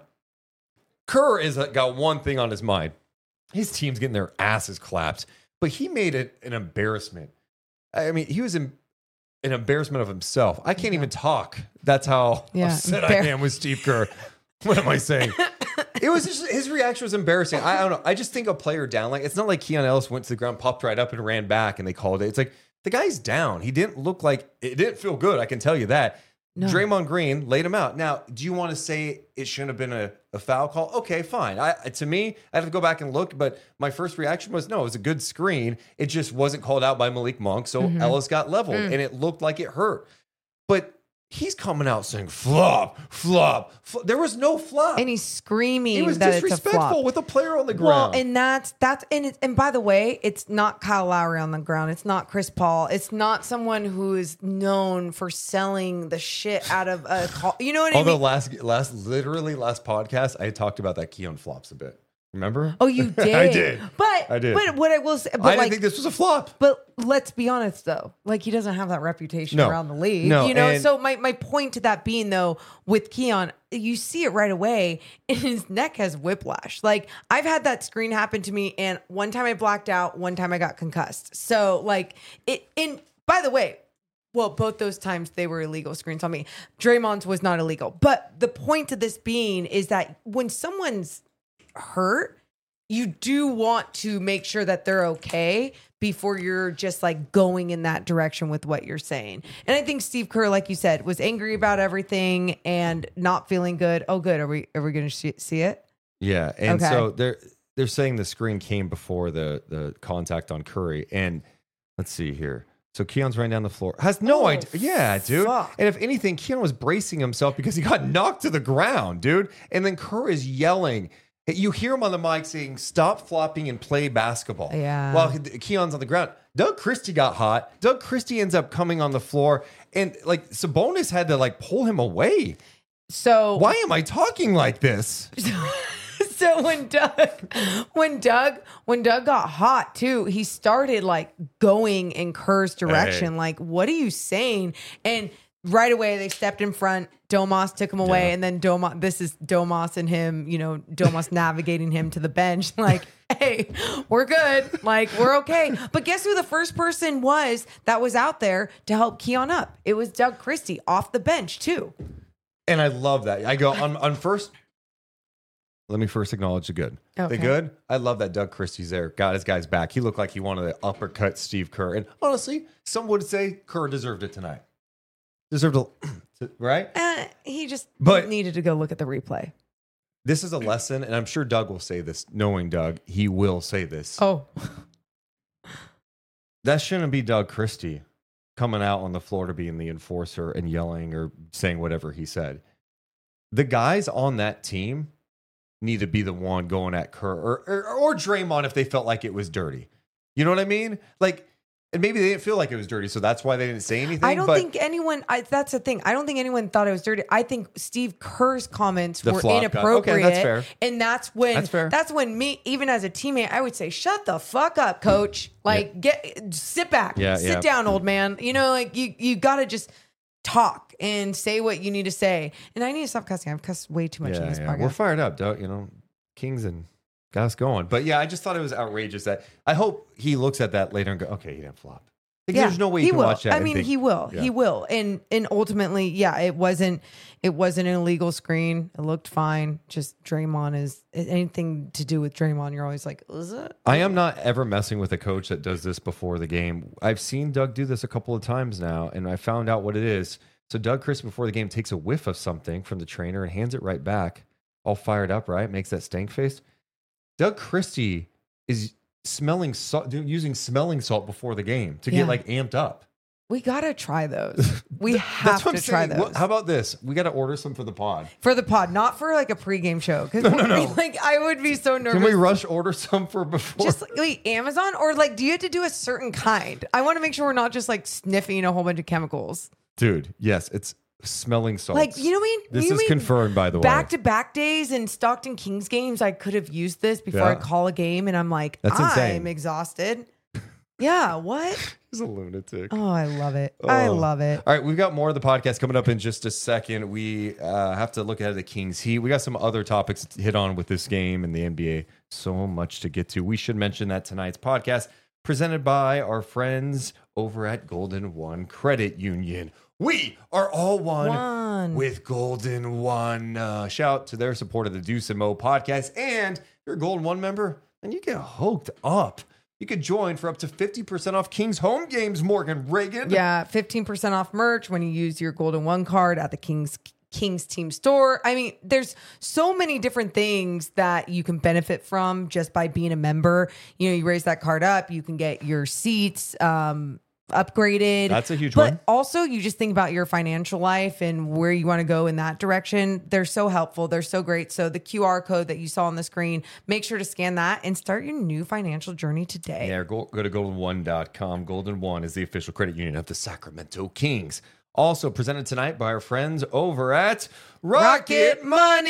Kerr is got one thing on his mind. His team's getting their asses clapped, but he made it an embarrassment. I mean, he was an embarrassment of himself. I can't even talk. That's how upset I am with Steve Kerr. What am I saying? It was just, his reaction was embarrassing. I don't know. I just think a player down, like, it's not like Keon Ellis went to the ground, popped right up and ran back and they called it. It's like the guy's down. He didn't look like, it didn't feel good. I can tell you that. No. Draymond Green laid him out. Now, do you want to say it shouldn't have been a foul call? Okay, fine. To me, I have to go back and look, but my first reaction was no, it was a good screen. It just wasn't called out by Malik Monk, so Ellis got leveled, and it looked like it hurt. But he's coming out saying flop, flop, flop. There was no flop. And he's screaming He was that it's a flop. disrespectful with a player on the Well, ground. and that's and by the way, it's not Kyle Lowry on the ground. It's not Chris Paul. It's not someone who is known for selling the shit out of a call. You know what I Although mean? last podcast, I talked about that Keon flops a bit. Remember? Oh, you did. I did. But I did. But what I will say, but I didn't like, think this was a flop. but let's be honest though, like he doesn't have that reputation No. around the league. No, You know, and- so my point to that being though, with Keon, you see it right away, and his neck has whiplash. Like I've had that screen happen to me, and one time I blacked out, one time I got concussed. So like it. And by the way, well, both those times they were illegal screens on me. Draymond's was not illegal, but the point to this being is that when someone's hurt, you do want to make sure that they're okay before you're just like going in that direction with what you're saying. And I think Steve Kerr, like you said, was angry about everything and not feeling good. Oh, good. Are we going to see it? Yeah, and Okay. so they're saying the screen came before the contact on Curry, and let's see here. So Keon's running down the floor, has no Oh, idea. Yeah, dude. fuck. And if anything, Keon was bracing himself because he got knocked to the ground, dude. And then Kerr is yelling. You hear him on the mic saying, "Stop flopping and play basketball." Yeah. While Keon's on the ground. Doug Christie got hot. Doug Christie ends up coming on the floor, and like Sabonis had to like pull him away. So Why am I talking like this? So when Doug got hot too, he started like going in Kerr's direction. Hey. Like, what are you saying? And right away they stepped in front. Domas took him away, Yeah. and then this is Domas and him. You know, Domas navigating him to the bench. Like, hey, we're good. Like, we're okay. But guess who the first person was that was out there to help Keon up? It was Doug Christie off the bench too. And I love that. I go on first. Let me first acknowledge the good. Okay. The good. I love that Doug Christie's there. Got his guys back. He looked like he wanted to uppercut Steve Kerr. And honestly, some would say Kerr deserved it tonight. Deserved it, right? He just But- needed to go look at the replay. This is a lesson, and I'm sure Doug will say this. Knowing Doug, he will say this. Oh. That shouldn't be Doug Christie coming out on the floor to being the enforcer and yelling or saying whatever he said. The guys on that team need to be the one going at Kerr or Draymond if they felt like it was dirty. You know what I mean? Like, and maybe they didn't feel like it was dirty, so that's why they didn't say anything. I don't but think anyone. That's the thing. I don't think anyone thought it was dirty. I think Steve Kerr's comments The were flop guy. inappropriate. Okay, that's fair. And that's when. That's fair. That's when me, even as a teammate, I would say, "Shut the fuck up, coach! Like, sit back, sit down, old man. You know, like you got to just talk and say what you need to say." And I need to stop cussing. I've cussed way too much in this podcast. We're fired up, Doug. You know, Kings and got us going. But yeah, I just thought it was outrageous that I hope he looks at that later and go, okay, he didn't flop. Like, there's no way you he can will. watch that. I and mean, think- he will. Yeah. He will. And ultimately, yeah, it wasn't an illegal screen. It looked fine. Just Draymond is anything to do with Draymond. You're always like, is it? I am not ever messing with a coach that does this before the game. I've seen Doug do this a couple of times now, and I found out what it is. So Doug Christie before the game takes a whiff of something from the trainer and hands it right back, all fired up, right? Makes that stank face. Doug Christie is smelling salt, using smelling salt before the game to get like amped up. We gotta try those. We have to try those. How about this? We got to order some for the pod. For the pod, not for like a pregame show. Because like I would be so nervous. Can we rush order some for before? Just like Amazon, or like, do you have to do a certain kind? I want to make sure we're not just like sniffing a whole bunch of chemicals. Dude, yes, it's smelling salts. Like, you know what I mean? This is confirmed, by the way. Back-to-back days in Stockton Kings games, I could have used this before I call a game, and I'm like, That's insane. I'm exhausted. Yeah, what? He's a lunatic. Oh, I love it. I love it. All right, we've got more of the podcast coming up in just a second. We have to look ahead at the Kings Heat. We got some other topics to hit on with this game and the NBA. So much to get to. We should mention that tonight's podcast presented by our friends over at Golden One Credit Union. We are all one with Golden One. Shout to their support of the Deuce and Mo podcast. And if you're a Golden One member, and you get hooked up. You could join for up to 50% off Kings home games, Morgan Reagan. Yeah, 15% off merch when you use your Golden One card at the Kings team store. I mean, there's so many different things that you can benefit from just by being a member. You know, you raise that card up, you can get your seats upgraded. That's a huge but one. Also, you just think about your financial life and where you want to go in that direction. They're so helpful. They're so great. So the QR code that you saw on the screen, make sure to scan that and start your new financial journey today. Yeah, go to golden1.com. Golden One is the official credit union of the Sacramento Kings. Also presented tonight by our friends over at Rocket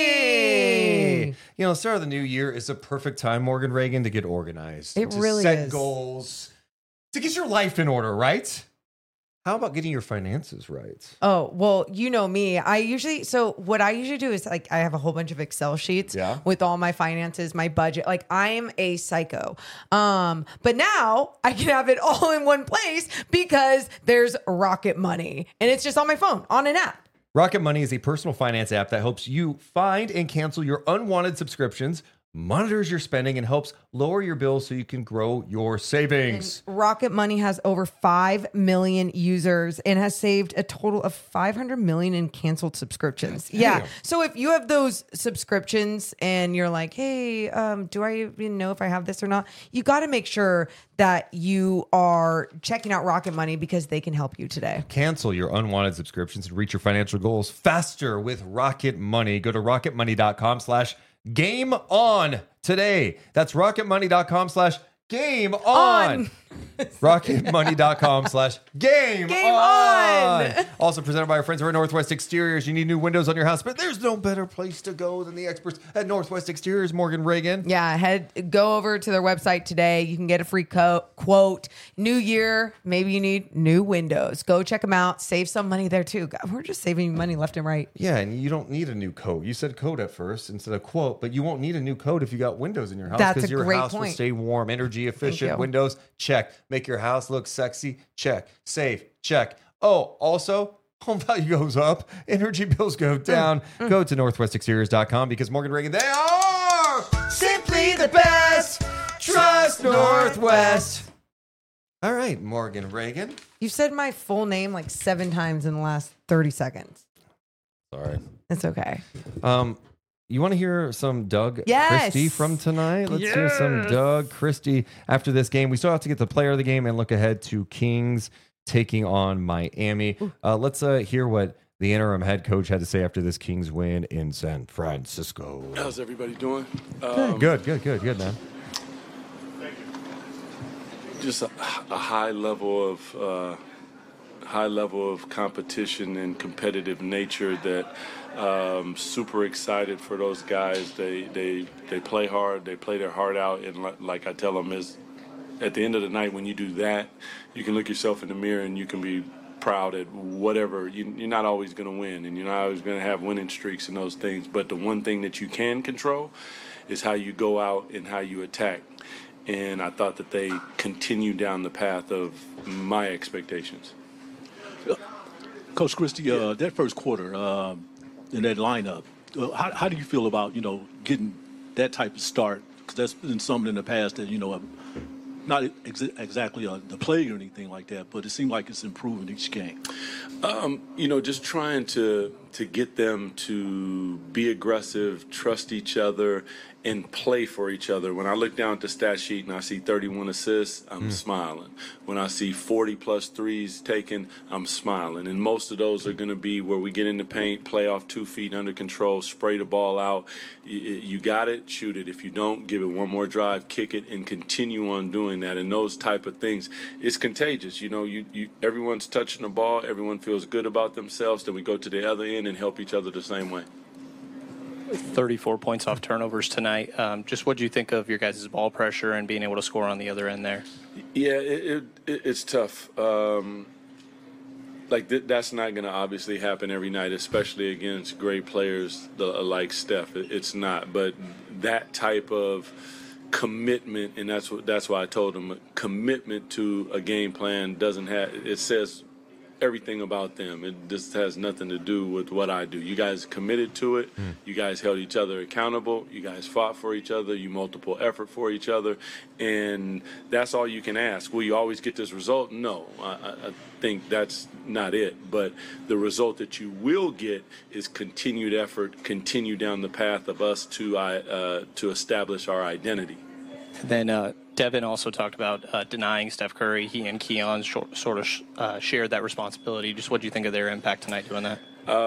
Money. You know, the start of the new year is a perfect time, Morgan Reagan, to get organized. It to really set is. goals, to get your life in order, right? How about getting your finances right? Oh, well, you know me. What I usually do is like I have a whole bunch of Excel sheets with all my finances, my budget. Like I'm a psycho. But now I can have it all in one place because there's Rocket Money and it's just on my phone on an app. Rocket Money is a personal finance app that helps you find and cancel your unwanted subscriptions, monitors your spending, and helps lower your bills so you can grow your savings. And Rocket Money has over 5 million users and has saved a total of 500 million in canceled subscriptions. Yeah. So if you have those subscriptions and you're like, hey, do I even know if I have this or not? You got to make sure that you are checking out Rocket Money because they can help you today. Cancel your unwanted subscriptions and reach your financial goals faster with Rocket Money. Go to rocketmoney.com/game on today. That's rocketmoney.com/game on. rocketmoney.com/game on. Also presented by our friends over at Northwest Exteriors. You need new windows on your house, but there's no better place to go than the experts at Northwest Exteriors, Morgan Reagan. Yeah, go over to their website today. You can get a free quote. New year, maybe you need new windows. Go check them out. Save some money there too. God, we're just saving money left and right. Yeah, and you don't need a new coat. You said coat at first instead of quote, but you won't need a new coat if you got windows in your house That's because a your great house will point. stay warm. Energy efficient you. windows, check. Make your house look sexy, check. Safe, check. Oh, also, home value goes up, energy bills go down. Go to northwestexteriors.com because Morgan Reagan, they are simply the best. Trust Northwest. All right, Morgan Reagan. You've said my full name like 7 times in the last 30 seconds. Sorry. It's okay. You want to hear some Doug Yes. Christie from tonight? Let's hear some Doug Christie after this game. We still have to get the player of the game and look ahead to Kings taking on Miami. Let's hear what the interim head coach had to say after this Kings win in San Francisco. How's everybody doing? Good, man. Just a high level of competition and competitive nature that super excited for those guys. They play hard. They play their heart out. And like I tell them, is at the end of the night when you do that, you can look yourself in the mirror and you can be proud at whatever. You're not always going to win, and you're not always going to have winning streaks and those things. But the one thing that you can control is how you go out and how you attack. and I thought that they continued down the path of my expectations. Coach Christie, that first quarter in that lineup, how do you feel about, getting that type of start? Because that's been something in the past that, not exactly the play or anything like that, but it seemed like it's improving each game. Just trying to get them to be aggressive, trust each other, and play for each other. When I look down at the stat sheet and I see 31 assists, I'm smiling. When I see 40-plus threes taken, I'm smiling. And most of those are going to be where we get in the paint, play off 2 feet under control, spray the ball out. You got it, shoot it. If you don't, give it one more drive, kick it, and continue on doing that. And those type of things, it's contagious. Everyone's touching the ball. Everyone feels good about themselves. Then we go to the other end and help each other the same way. 34 points off turnovers tonight. Just what do you think of your guys' ball pressure and being able to score on the other end there? Yeah, it's tough. That's not going to obviously happen every night, especially against great players like Steph. It's not. But that type of commitment, and that's why I told him, commitment to a game plan it says everything about them. It just has nothing to do with what I do. You guys committed to it. You guys held each other accountable. You guys fought for each other. You multiple effort for each other. And that's all you can ask. Will you always get this result? No. I think that's not it. But the result that you will get is continued effort, continue down the path of us to establish our identity. Then Devin also talked about denying Steph Curry. He and Keon sort of shared that responsibility. Just what do you think of their impact tonight doing that?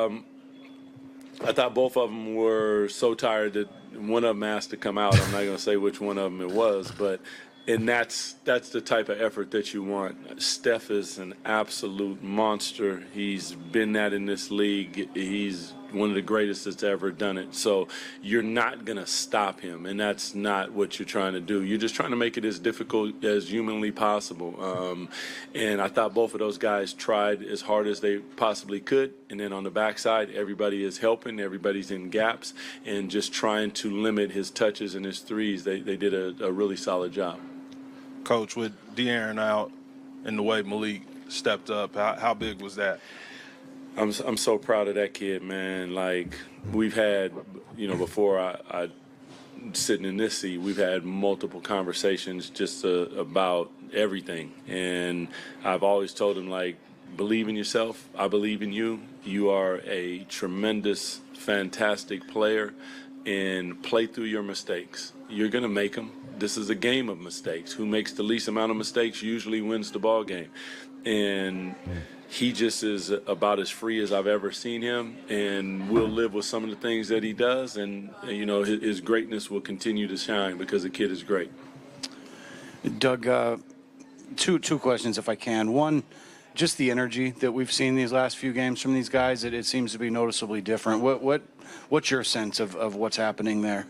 I thought both of them were so tired that one of them asked to come out. I'm not going to say which one of them it was, and that's the type of effort that you want. Steph is an absolute monster. He's been that in this league. He's one of the greatest that's ever done it. So you're not going to stop him, and that's not what you're trying to do. You're just trying to make it as difficult as humanly possible. And I thought both of those guys tried as hard as they possibly could. And then on the backside, everybody is helping. Everybody's in gaps and just trying to limit his touches and his threes. They did a really solid job. Coach, with De'Aaron out and the way Malik stepped up, how big was that? I'm so proud of that kid, man. Like, we've had, before I sitting in this seat, we've had multiple conversations just about everything. And I've always told him, like, believe in yourself. I believe in you. You are a tremendous, fantastic player, and play through your mistakes. You're going to make them. This is a game of mistakes. Who makes the least amount of mistakes usually wins the ball game. And he just is about as free as I've ever seen him, and will live with some of the things that he does. And, his greatness will continue to shine because the kid is great. Doug, two questions if I can. One, just the energy that we've seen these last few games from these guys, it seems to be noticeably different. What's your sense of what's happening there?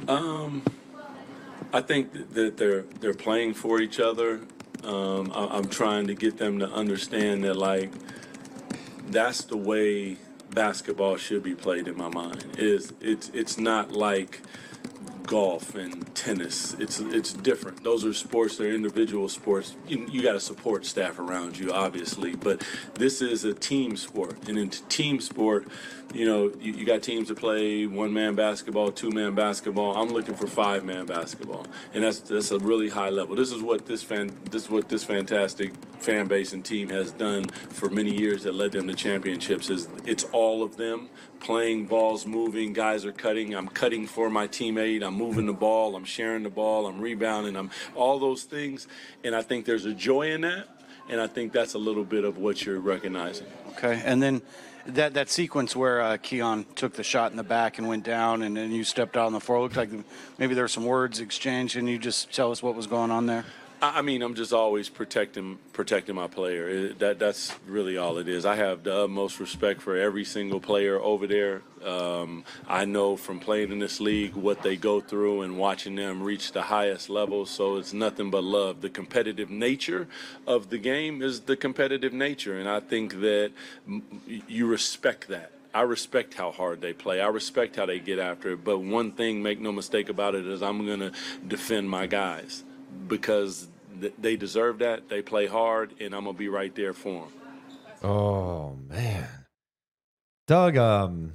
I think that they're playing for each other. I'm trying to get them to understand that, like, that's the way basketball should be played in my mind. It's not like golf and tennis. It's different. Those are sports. They're individual sports. You got a support staff around you, obviously, but this is a team sport. And in team sport, you got teams that play one-man basketball, two-man basketball. I'm looking for five-man basketball, and that's a really high level. This is what this fantastic fan base and team has done for many years that led them to championships. It's all of them playing, balls moving, guys are cutting. I'm cutting for my teammate. I'm moving the ball. I'm sharing the ball. I'm rebounding. I'm all those things, and I think there's a joy in that, and I think that's a little bit of what you're recognizing. Okay, and then that sequence where Keon took the shot in the back and went down, and then you stepped out on the floor. It looked like maybe there were some words exchanged. Can you just tell us what was going on there? I mean, I'm just always protecting my player. That's really all it is. I have the utmost respect for every single player over there. I know from playing in this league what they go through and watching them reach the highest level, so it's nothing but love. The competitive nature of the game is the competitive nature, and I think that you respect that. I respect how hard they play. I respect how they get after it. But one thing, make no mistake about it, is I'm going to defend my guys. because they deserve that. They play hard, and I'm going to be right there for them. Oh, man. Doug, I'm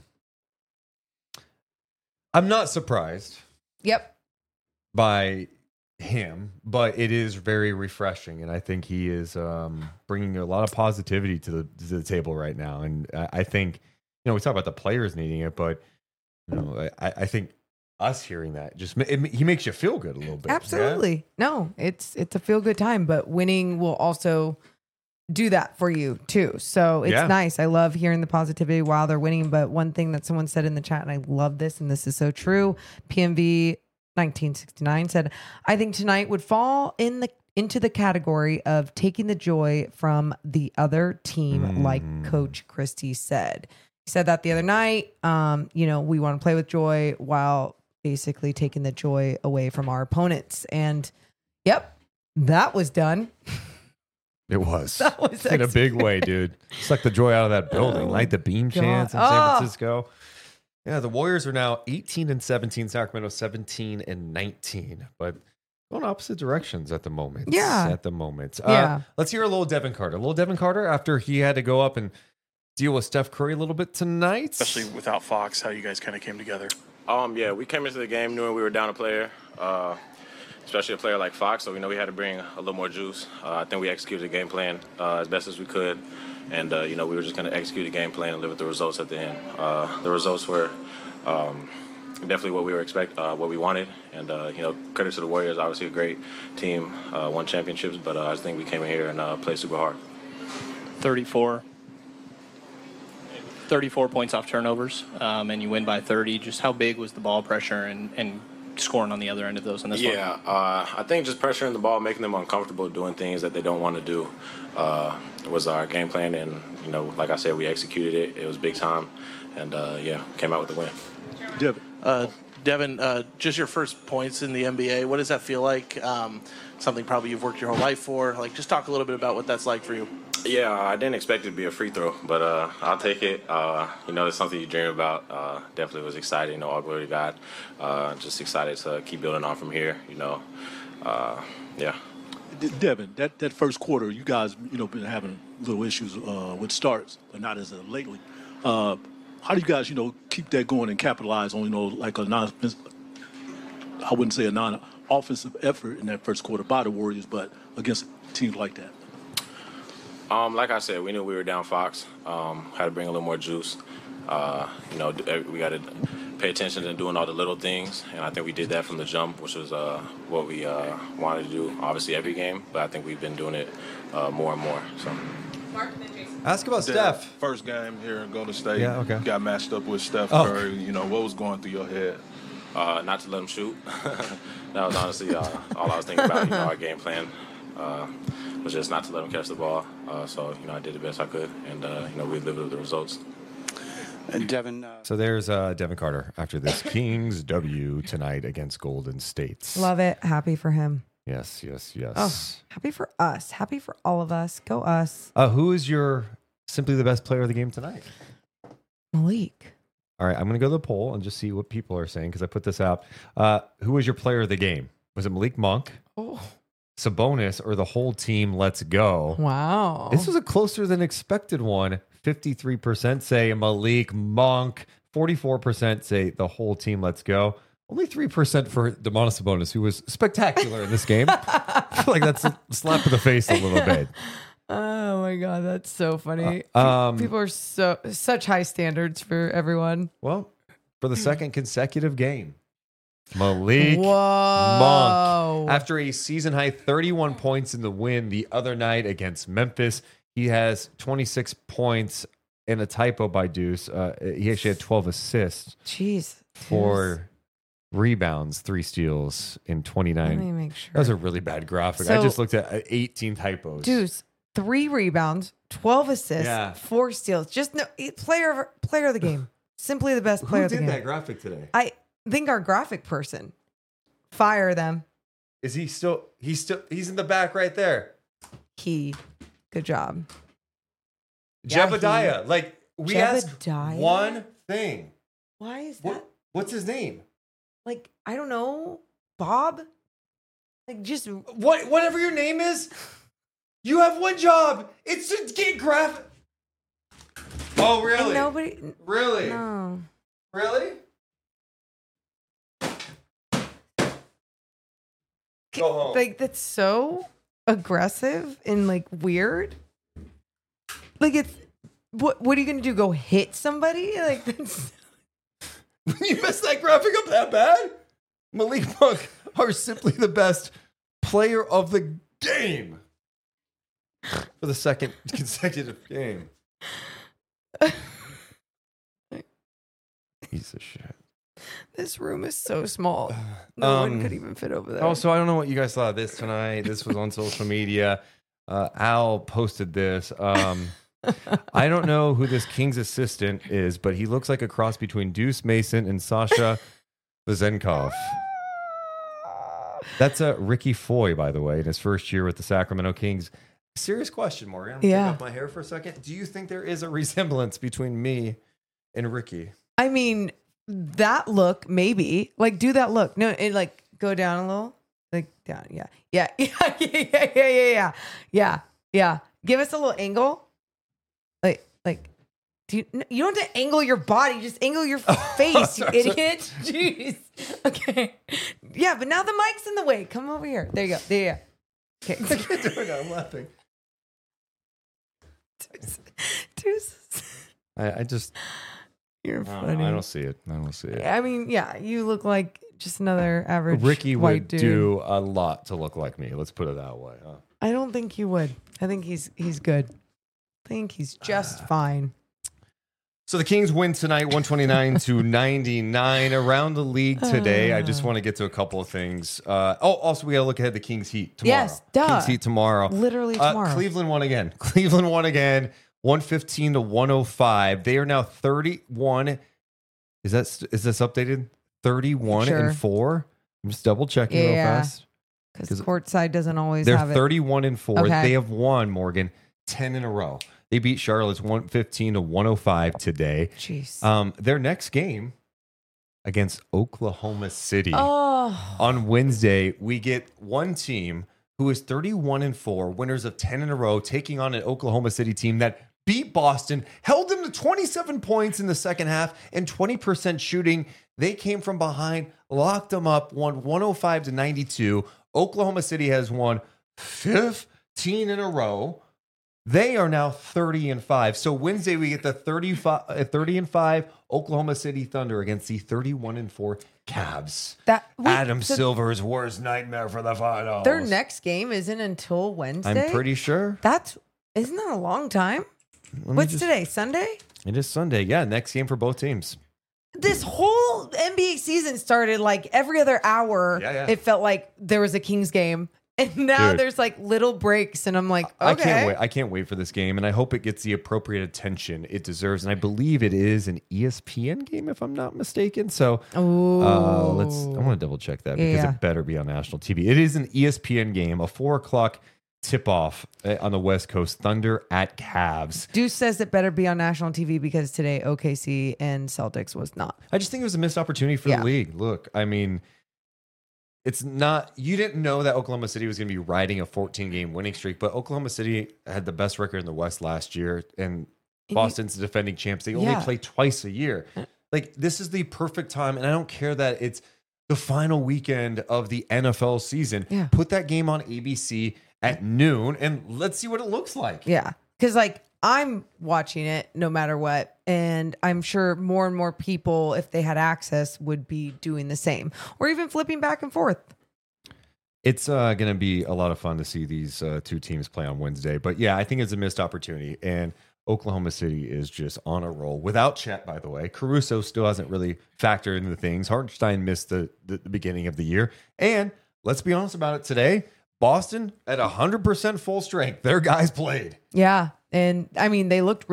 not surprised Yep. by him, but it is very refreshing, and I think he is bringing a lot of positivity to the table right now. And I think, we talk about the players needing it, but I think us hearing that he makes you feel good a little bit. Absolutely. Yeah? No, it's a feel good time, but winning will also do that for you too. So it's nice. I love hearing the positivity while they're winning. But one thing that someone said in the chat, and I love this, and this is so true, PMV 1969 said, I think tonight would fall into the category of taking the joy from the other team, like Coach Christie said. He said that the other night. We want to play with joy while basically taking the joy away from our opponents. And yep, that was done. It was. That was in a big way, dude. Suck the joy out of that building. Light the beam chants in San Francisco. Yeah, the Warriors are now 18-17, Sacramento 17-19, but going opposite directions at the moment. Yeah. At the moment. Yeah. Let's hear a little Devin Carter. A little Devin Carter after he had to go up and deal with Steph Curry a little bit tonight. Especially without Fox, how you guys kind of came together. We came into the game knowing we were down a player, especially a player like Fox, so we know we had to bring a little more juice. I think we executed the game plan as best as we could. And, we were just going to execute the game plan and live with the results at the end. The results were definitely what we were what we wanted. And, credit to the Warriors, obviously a great team, won championships. But I just think we came in here and played super hard. 34 points off turnovers, and you win by 30. Just how big was the ball pressure and scoring on the other end of those in this one? Yeah, I think just pressuring the ball, making them uncomfortable doing things that they don't want to do was our game plan. And, like I said, we executed it. It was big time. And, came out with the win. Devin, just your first points in the NBA, what does that feel like? Something probably you've worked your whole life for. Just talk a little bit about what that's like for you. Yeah, I didn't expect it to be a free throw, but I'll take it. It's something you dream about. Definitely was excited. All glory to God. Just excited to keep building on from here. Yeah. Devin, that first quarter, you guys, been having little issues with starts, but not as of lately. How do you guys, keep that going and capitalize on, like a I wouldn't say a non-offensive effort in that first quarter by the Warriors, but against teams like that? Like I said, we knew we were down Fox. Had to bring a little more juice. We got to pay attention to doing all the little things, and I think we did that from the jump, which was what we wanted to do, obviously, every game. But I think we've been doing it more and more. So. Ask about Steph. First game here in Golden State. Yeah, okay. Got matched up with Steph Curry. What was going through your head? Not to let him shoot. That was honestly all I was thinking about. Our game plan was just not to let him catch the ball. So I did the best I could, and we lived with the results. And Devin. So there's Devin Carter after this Kings W tonight against Golden State. Love it. Happy for him. Yes. Oh, happy for us. Happy for all of us. Go us. Who is your simply the best player of the game tonight? Malik. All right, I'm going to go to the poll and just see what people are saying because I put this out. Who was your player of the game? Was it Malik Monk, Sabonis, or the whole team? Let's go. Wow. This was a closer than expected one. 53% say Malik Monk. 44% say the whole team. Let's go. Only 3% for Domantas Sabonis, who was spectacular in this game. I feel like that's a slap in the face a little bit. Oh my God, that's so funny. People are such high standards for everyone. Well, for the second consecutive game, Malik Whoa. Monk, after a season high 31 points in the win the other night against Memphis, he has 26 points and a typo by Deuce. He actually had 12 assists. Jeez. 4 rebounds, 3 steals in 29. Let me make sure. That was a really bad graphic. So, I just looked at 18 typos. Deuce, 3 rebounds, 12 assists, 4 steals. Just no player of the game. Simply the best player of the game. Who did that graphic today? I think our graphic person. Fire them. Is he still? He's in the back right there. Good job. Jebediah. We asked one thing. Why is that? What's his name? I don't know. Bob? Like just whatever your name is, you have one job. It's to get graphic. Oh, really? And nobody. Really? No. Really? Go home. Like that's so aggressive and like weird. Like it's what are you gonna do? Go hit somebody? Like that's You messed that graphic up that bad? Malik Monk are simply the best player of the game for the second consecutive game. Piece of shit. this room is so small. No one could even fit over there. Also, I don't know what you guys thought of this tonight. This was on social media. Al posted this. I don't know who this King's assistant is, but he looks like a cross between Deuce Mason and Sasha Vezenkov. That's Ricky Foy, by the way, in his first year with the Sacramento Kings. Serious question, Morgan. I'm going to take off my hair for a second. Do you think there is a resemblance between me and Ricky? I mean, that look, maybe. Like, do that look. No, it like go down a little. Like down. Yeah. Yeah. Yeah. Give us a little angle. Like, you don't have to angle your body, just angle your face, you idiot. Jeez. Okay. Yeah, but now the mic's in the way. Come over here. There you go. There you go. Okay. I'm laughing. Deuces. I just... You're funny. I don't see it. I mean, yeah, you look like just another average Ricky white would dude. do a lot to look like me. Let's put it that way. Huh? I don't think he would. I think he's good. I think he's just fine. So the Kings win tonight, 129-99. Around the league today, I just want to get to a couple of things. Also, we got to look ahead at the Kings Heat tomorrow. Yes, duh. Kings Heat tomorrow. Literally tomorrow. Cleveland won again. 115-105. They are now 31. Is this updated? 31-4. I'm just double checking real fast. Because courtside doesn't always They're have it. 31-4. Okay. They have won, Morgan, 10 in a row. They beat Charlotte's 115-105 today. Jeez. Their next game against Oklahoma City. Oh. On Wednesday, we get one team who is 31-4, winners of 10 in a row, taking on an Oklahoma City team that beat Boston, held them to 27 points in the second half and 20% shooting. They came from behind, locked them up, won 105-92. Oklahoma City has won 15 in a row. They are now 30-5. So Wednesday we get the 30-5 Oklahoma City Thunder against the 31-4 Cavs. Adam Silver's worst nightmare for the finals. Their next game isn't until Wednesday? I'm pretty sure. Isn't that a long time? What's today? Sunday? It is Sunday. Yeah, next game for both teams. This whole NBA season started like every other hour. Yeah. It felt like there was a Kings game. And now there's like little breaks, and I'm like, okay. I can't wait for this game, and I hope it gets the appropriate attention it deserves. And I believe it is an ESPN game, if I'm not mistaken. So I want to double check that because it better be on national TV. It is an ESPN game, a 4:00 tip-off on the West Coast. Thunder at Cavs. Deuce says it better be on national TV because today OKC and Celtics was not. I just think it was a missed opportunity for the league. Look, I mean, it's not, you didn't know that Oklahoma City was going to be riding a 14-game winning streak, but Oklahoma City had the best record in the West last year, and Boston's the defending champs. They only play twice a year. Like, this is the perfect time, and I don't care that it's the final weekend of the NFL season. Yeah. Put that game on ABC at noon, and let's see what it looks like. Yeah, because like I'm watching it no matter what, and I'm sure more and more people, if they had access, would be doing the same, or even flipping back and forth. It's going to be a lot of fun to see these two teams play on Wednesday. But yeah, I think it's a missed opportunity, and Oklahoma City is just on a roll. Without Chet, by the way. Caruso still hasn't really factored into things. Hartenstein missed the beginning of the year. And let's be honest about it today, Boston at 100% full strength. Their guys played. Yeah. And I mean, they looked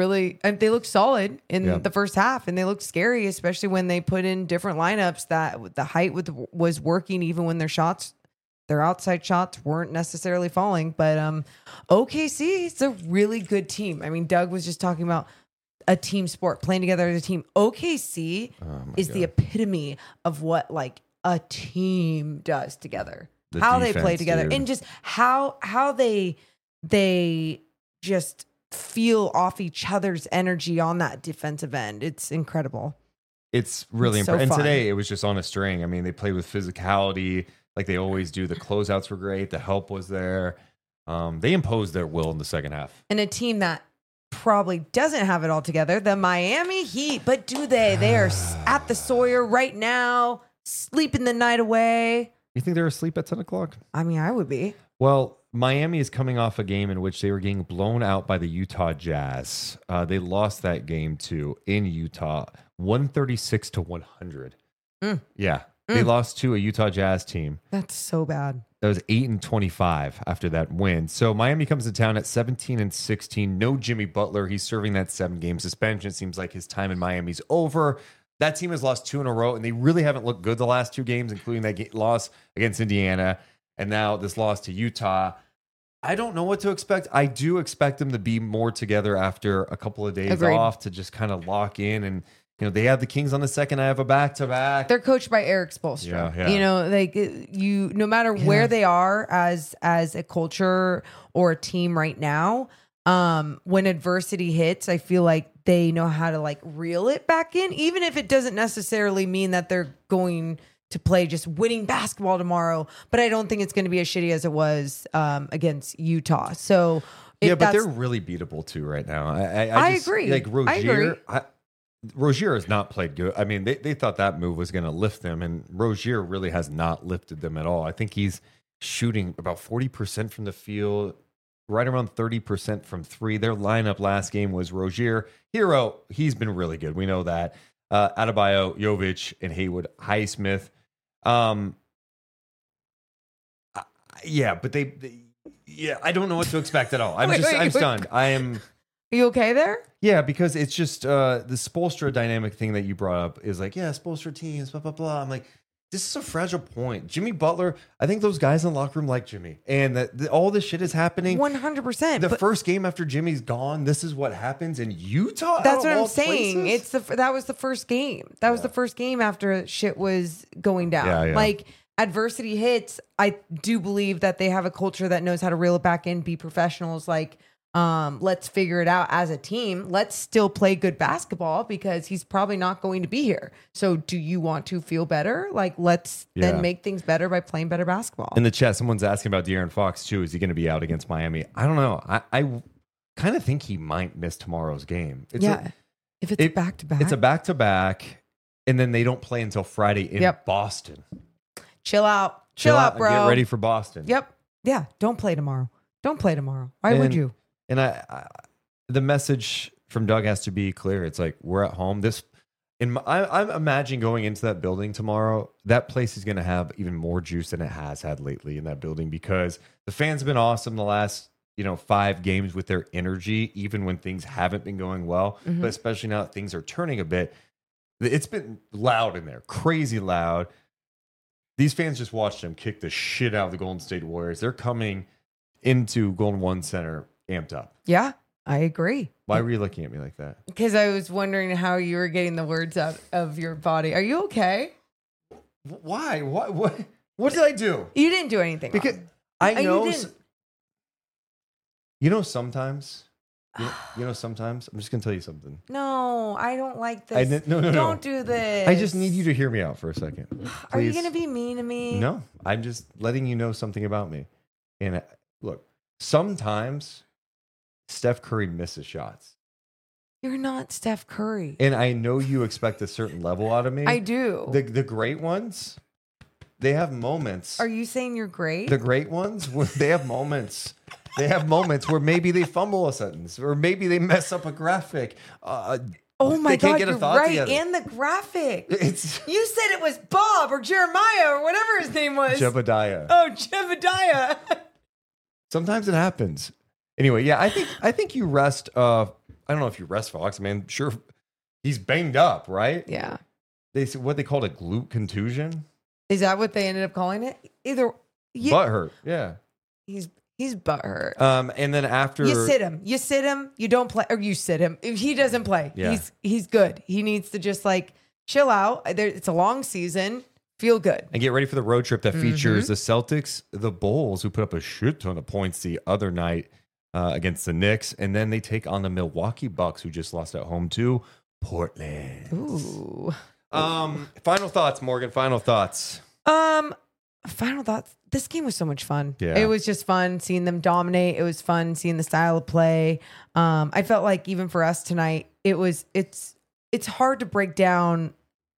solid in the first half, and they looked scary, especially when they put in different lineups that the height was working, even when their outside shots weren't necessarily falling. But OKC is a really good team. I mean, Doug was just talking about a team sport, playing together as a team. OKC is the epitome of what like a team does together. how they play defense, together, dude. and just how they just feel off each other's energy on that defensive end. It's incredible. It's really It's so impressive. And fun. today it was just on a string. I mean, they played with physicality like they always do. The closeouts were great. The help was there. They imposed their will in the second half. And a team that probably doesn't have it all together, the Miami Heat. But do they? They are at the Sawyer right now, sleeping the night away. You think they're asleep at 10 o'clock? I mean, I would be. Well, Miami is coming off a game in which they were getting blown out by the Utah Jazz. They lost that game too in Utah, 136 to 100. Yeah, they lost to a Utah Jazz team. That's so bad. That was 8-25 after that win. So Miami comes to town at 17-16. No Jimmy Butler. He's serving that 7-game suspension. Seems like his time in Miami's over. That team has lost 2 in a row, and they really haven't looked good the last 2 games, including that loss against Indiana, and now this loss to Utah. I don't know what to expect. I do expect them to be more together after a couple of days Agreed. off to just kind of lock in. And, you know, they have the Kings on the second. I have a back-to-back. They're coached by Eric Spoelstra. Yeah. You know, like no matter where they are as a culture or a team right now, when adversity hits, I feel like they know how to like reel it back in, even if it doesn't necessarily mean that they're going to play just winning basketball tomorrow. But I don't think it's going to be as shitty as it was against Utah. So Yeah, but they're really beatable too right now. I just, agree. Like I agree. Rozier, Rozier has not played good. I mean, they thought that move was going to lift them, and Rozier really has not lifted them at all. I think he's shooting about 40% from the field, right around 30% from 3. Their lineup last game was Rozier, Hero. He's been really good. We know that. Adebayo, Jovic, and Haywood Highsmith. Yeah, but yeah, I don't know what to expect at all. I'm stunned. I'm. Are you okay there? Yeah, because it's just the Spoelstra dynamic thing that you brought up is like, yeah, Spoelstra teams, blah, blah, blah. I'm like, this is a fragile point. Jimmy Butler, I think those guys in the locker room like Jimmy. And all this shit is happening. 100%. The first game after Jimmy's gone, this is what happens in Utah? That's what I'm saying. That was the first game. That was the first game after shit was going down. Yeah. Like adversity hits. I do believe that they have a culture that knows how to reel it back in, be professionals. Like, let's figure it out as a team. Let's still play good basketball because he's probably not going to be here. So do you want to feel better? Like, let's then make things better by playing better basketball. In the chat, someone's asking about De'Aaron Fox too. Is he going to be out against Miami? I don't know. I kind of think he might miss tomorrow's game. If it's back to back. It's a back-to-back, and then they don't play until Friday in Boston. Chill out. Chill out, bro. Get ready for Boston. Yep. Yeah. Don't play tomorrow. Don't play tomorrow. Why would you? And the message from Doug has to be clear. It's like, we're at home. I'm imagining going into that building tomorrow, that place is going to have even more juice than it has had lately in that building, because the fans have been awesome the last 5 games with their energy, even when things haven't been going well, but especially now that things are turning a bit. It's been loud in there, crazy loud. These fans just watched them kick the shit out of the Golden State Warriors. They're coming into Golden One Center amped up. Yeah, I agree. Why were you looking at me like that? Because I was wondering how you were getting the words out of your body. Are you okay? Why? What did I do? You didn't do anything. Because wrong. I know. Sometimes, I'm just gonna tell you something. No, I don't like this. No. Don't do this. I just need you to hear me out for a second. Are you Please. going to be mean to me? No, I'm just letting you know something about me. And look, sometimes Steph Curry misses shots. You're not Steph Curry. And I know you expect a certain level out of me. I do. The great ones, they have moments. Are you saying you're great? The great ones, they have moments. They have moments where maybe they fumble a sentence, or maybe they mess up a graphic. Oh my they can't God, get a you're thought right. together. And the graphic. You said it was Bob or Jeremiah or whatever his name was. Jebediah. Oh, Jebediah. Sometimes it happens. Anyway, yeah, I think you rest. I don't know if you rest Fox. I mean, sure, he's banged up, right? Yeah. They said what they called a glute contusion. Is that what they ended up calling it? Either butt hurt. Yeah. He's butt hurt. And then after you sit him. You don't play, or you sit him. If he doesn't play, Yeah. he's good. He needs to just like chill out. It's a long season. Feel good. And get ready for the road trip that features the Celtics, the Bulls, who put up a shit ton of points the other night against the Knicks. And then they take on the Milwaukee Bucks, who just lost at home to Portland. Ooh. Final thoughts, Morgan. Final thoughts. Final thoughts. This game was so much fun. Yeah. It was just fun seeing them dominate. It was fun seeing the style of play. I felt like even for us tonight, it's hard to break down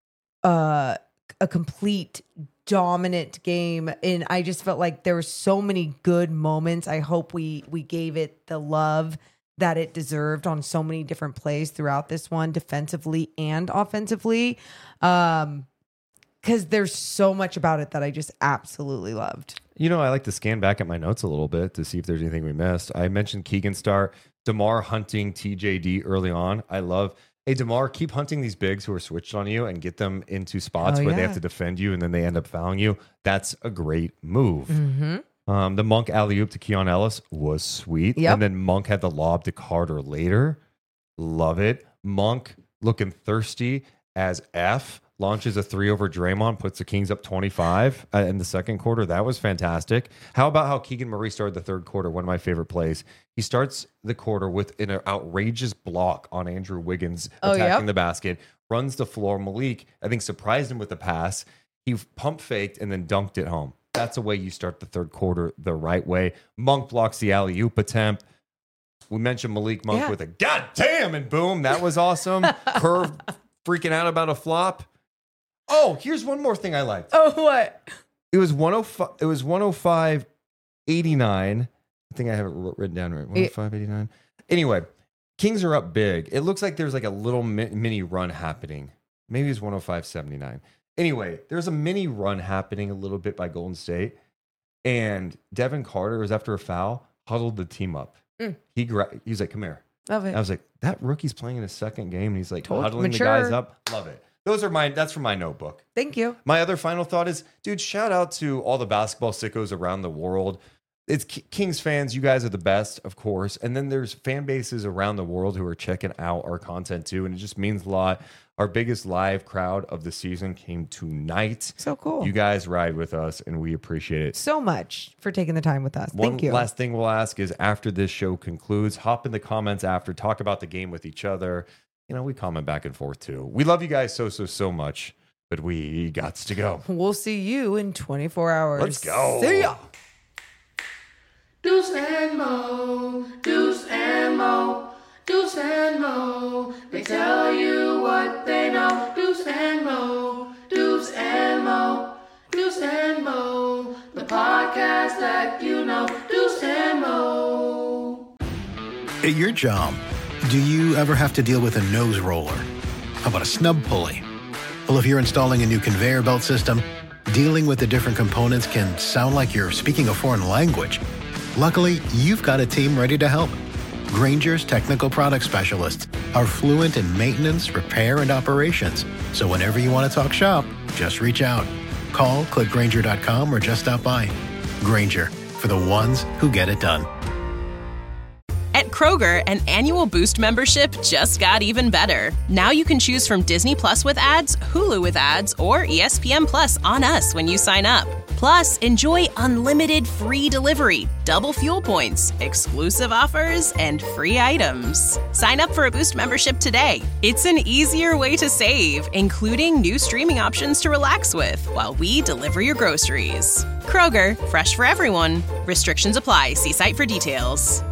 a complete dominant game, and I just felt like there were so many good moments. I hope we gave it the love that it deserved on so many different plays throughout this one, defensively and offensively. Because there's so much about it that I just absolutely loved. You know, I like to scan back at my notes a little bit to see if there's anything we missed. I mentioned Keegan start, DeMar hunting TJD early on. I love, hey, DeMar, keep hunting these bigs who are switched on you and get them into spots where they have to defend you and then they end up fouling you. That's a great move. Mm-hmm. The Monk alley-oop to Keon Ellis was sweet. Yep. And then Monk had the lob to Carter later. Love it. Monk looking thirsty as F. Launches a 3 over Draymond, puts the Kings up 25 in the second quarter. That was fantastic. How about how Keegan Murray started the third quarter? One of my favorite plays. He starts the quarter with an outrageous block on Andrew Wiggins attacking the basket, runs the floor. Malik, I think, surprised him with the pass. He pump faked and then dunked it home. That's the way you start the third quarter the right way. Monk blocks the alley-oop attempt. We mentioned Malik Monk with a goddamn and boom. That was awesome. Curve freaking out about a flop. Oh, here's one more thing I liked. Oh, what? It was 105. It was 105.89. I think I have it written down right. 105.89. Anyway, Kings are up big. It looks like there's like a little mini run happening. Maybe it's 105.79. Anyway, there's a mini run happening a little bit by Golden State, and Devin Carter was after a foul, huddled the team up. He was like, "Come here." Love it. I was like, "That rookie's playing in his second game, and he's like huddling mature. the guys up." Love it. That's from my notebook. Thank you. My other final thought is, dude, shout out to all the basketball sickos around the world. It's Kings fans. You guys are the best, of course. And then there's fan bases around the world who are checking out our content too. And it just means a lot. Our biggest live crowd of the season came tonight. So cool. You guys ride with us and we appreciate it. So much for taking the time with us. Thank you. One last thing we'll ask is after this show concludes, hop in the comments after, talk about the game with each other. You know, we comment back and forth too. We love you guys so much, but we gots to go. We'll see you in 24 hours. Let's go. See ya. Deuce and Mo, Deuce and Mo, Deuce and Mo. They tell you what they know. Deuce and Mo, Deuce and Mo, Deuce and Mo. The podcast that you know. Deuce and Mo. At your job, do you ever have to deal with a nose roller? How about a snub pulley? Well, if you're installing a new conveyor belt system, dealing with the different components can sound like you're speaking a foreign language. Luckily, you've got a team ready to help. Grainger's technical product specialists are fluent in maintenance, repair, and operations. So whenever you want to talk shop, just reach out. Call, click Grainger.com, or just stop by. Grainger, for the ones who get it done. At Kroger, an annual Boost membership just got even better. Now you can choose from Disney Plus with ads, Hulu with ads, or ESPN Plus on us when you sign up. Plus, enjoy unlimited free delivery, double fuel points, exclusive offers, and free items. Sign up for a Boost membership today. It's an easier way to save, including new streaming options to relax with while we deliver your groceries. Kroger, fresh for everyone. Restrictions apply. See site for details.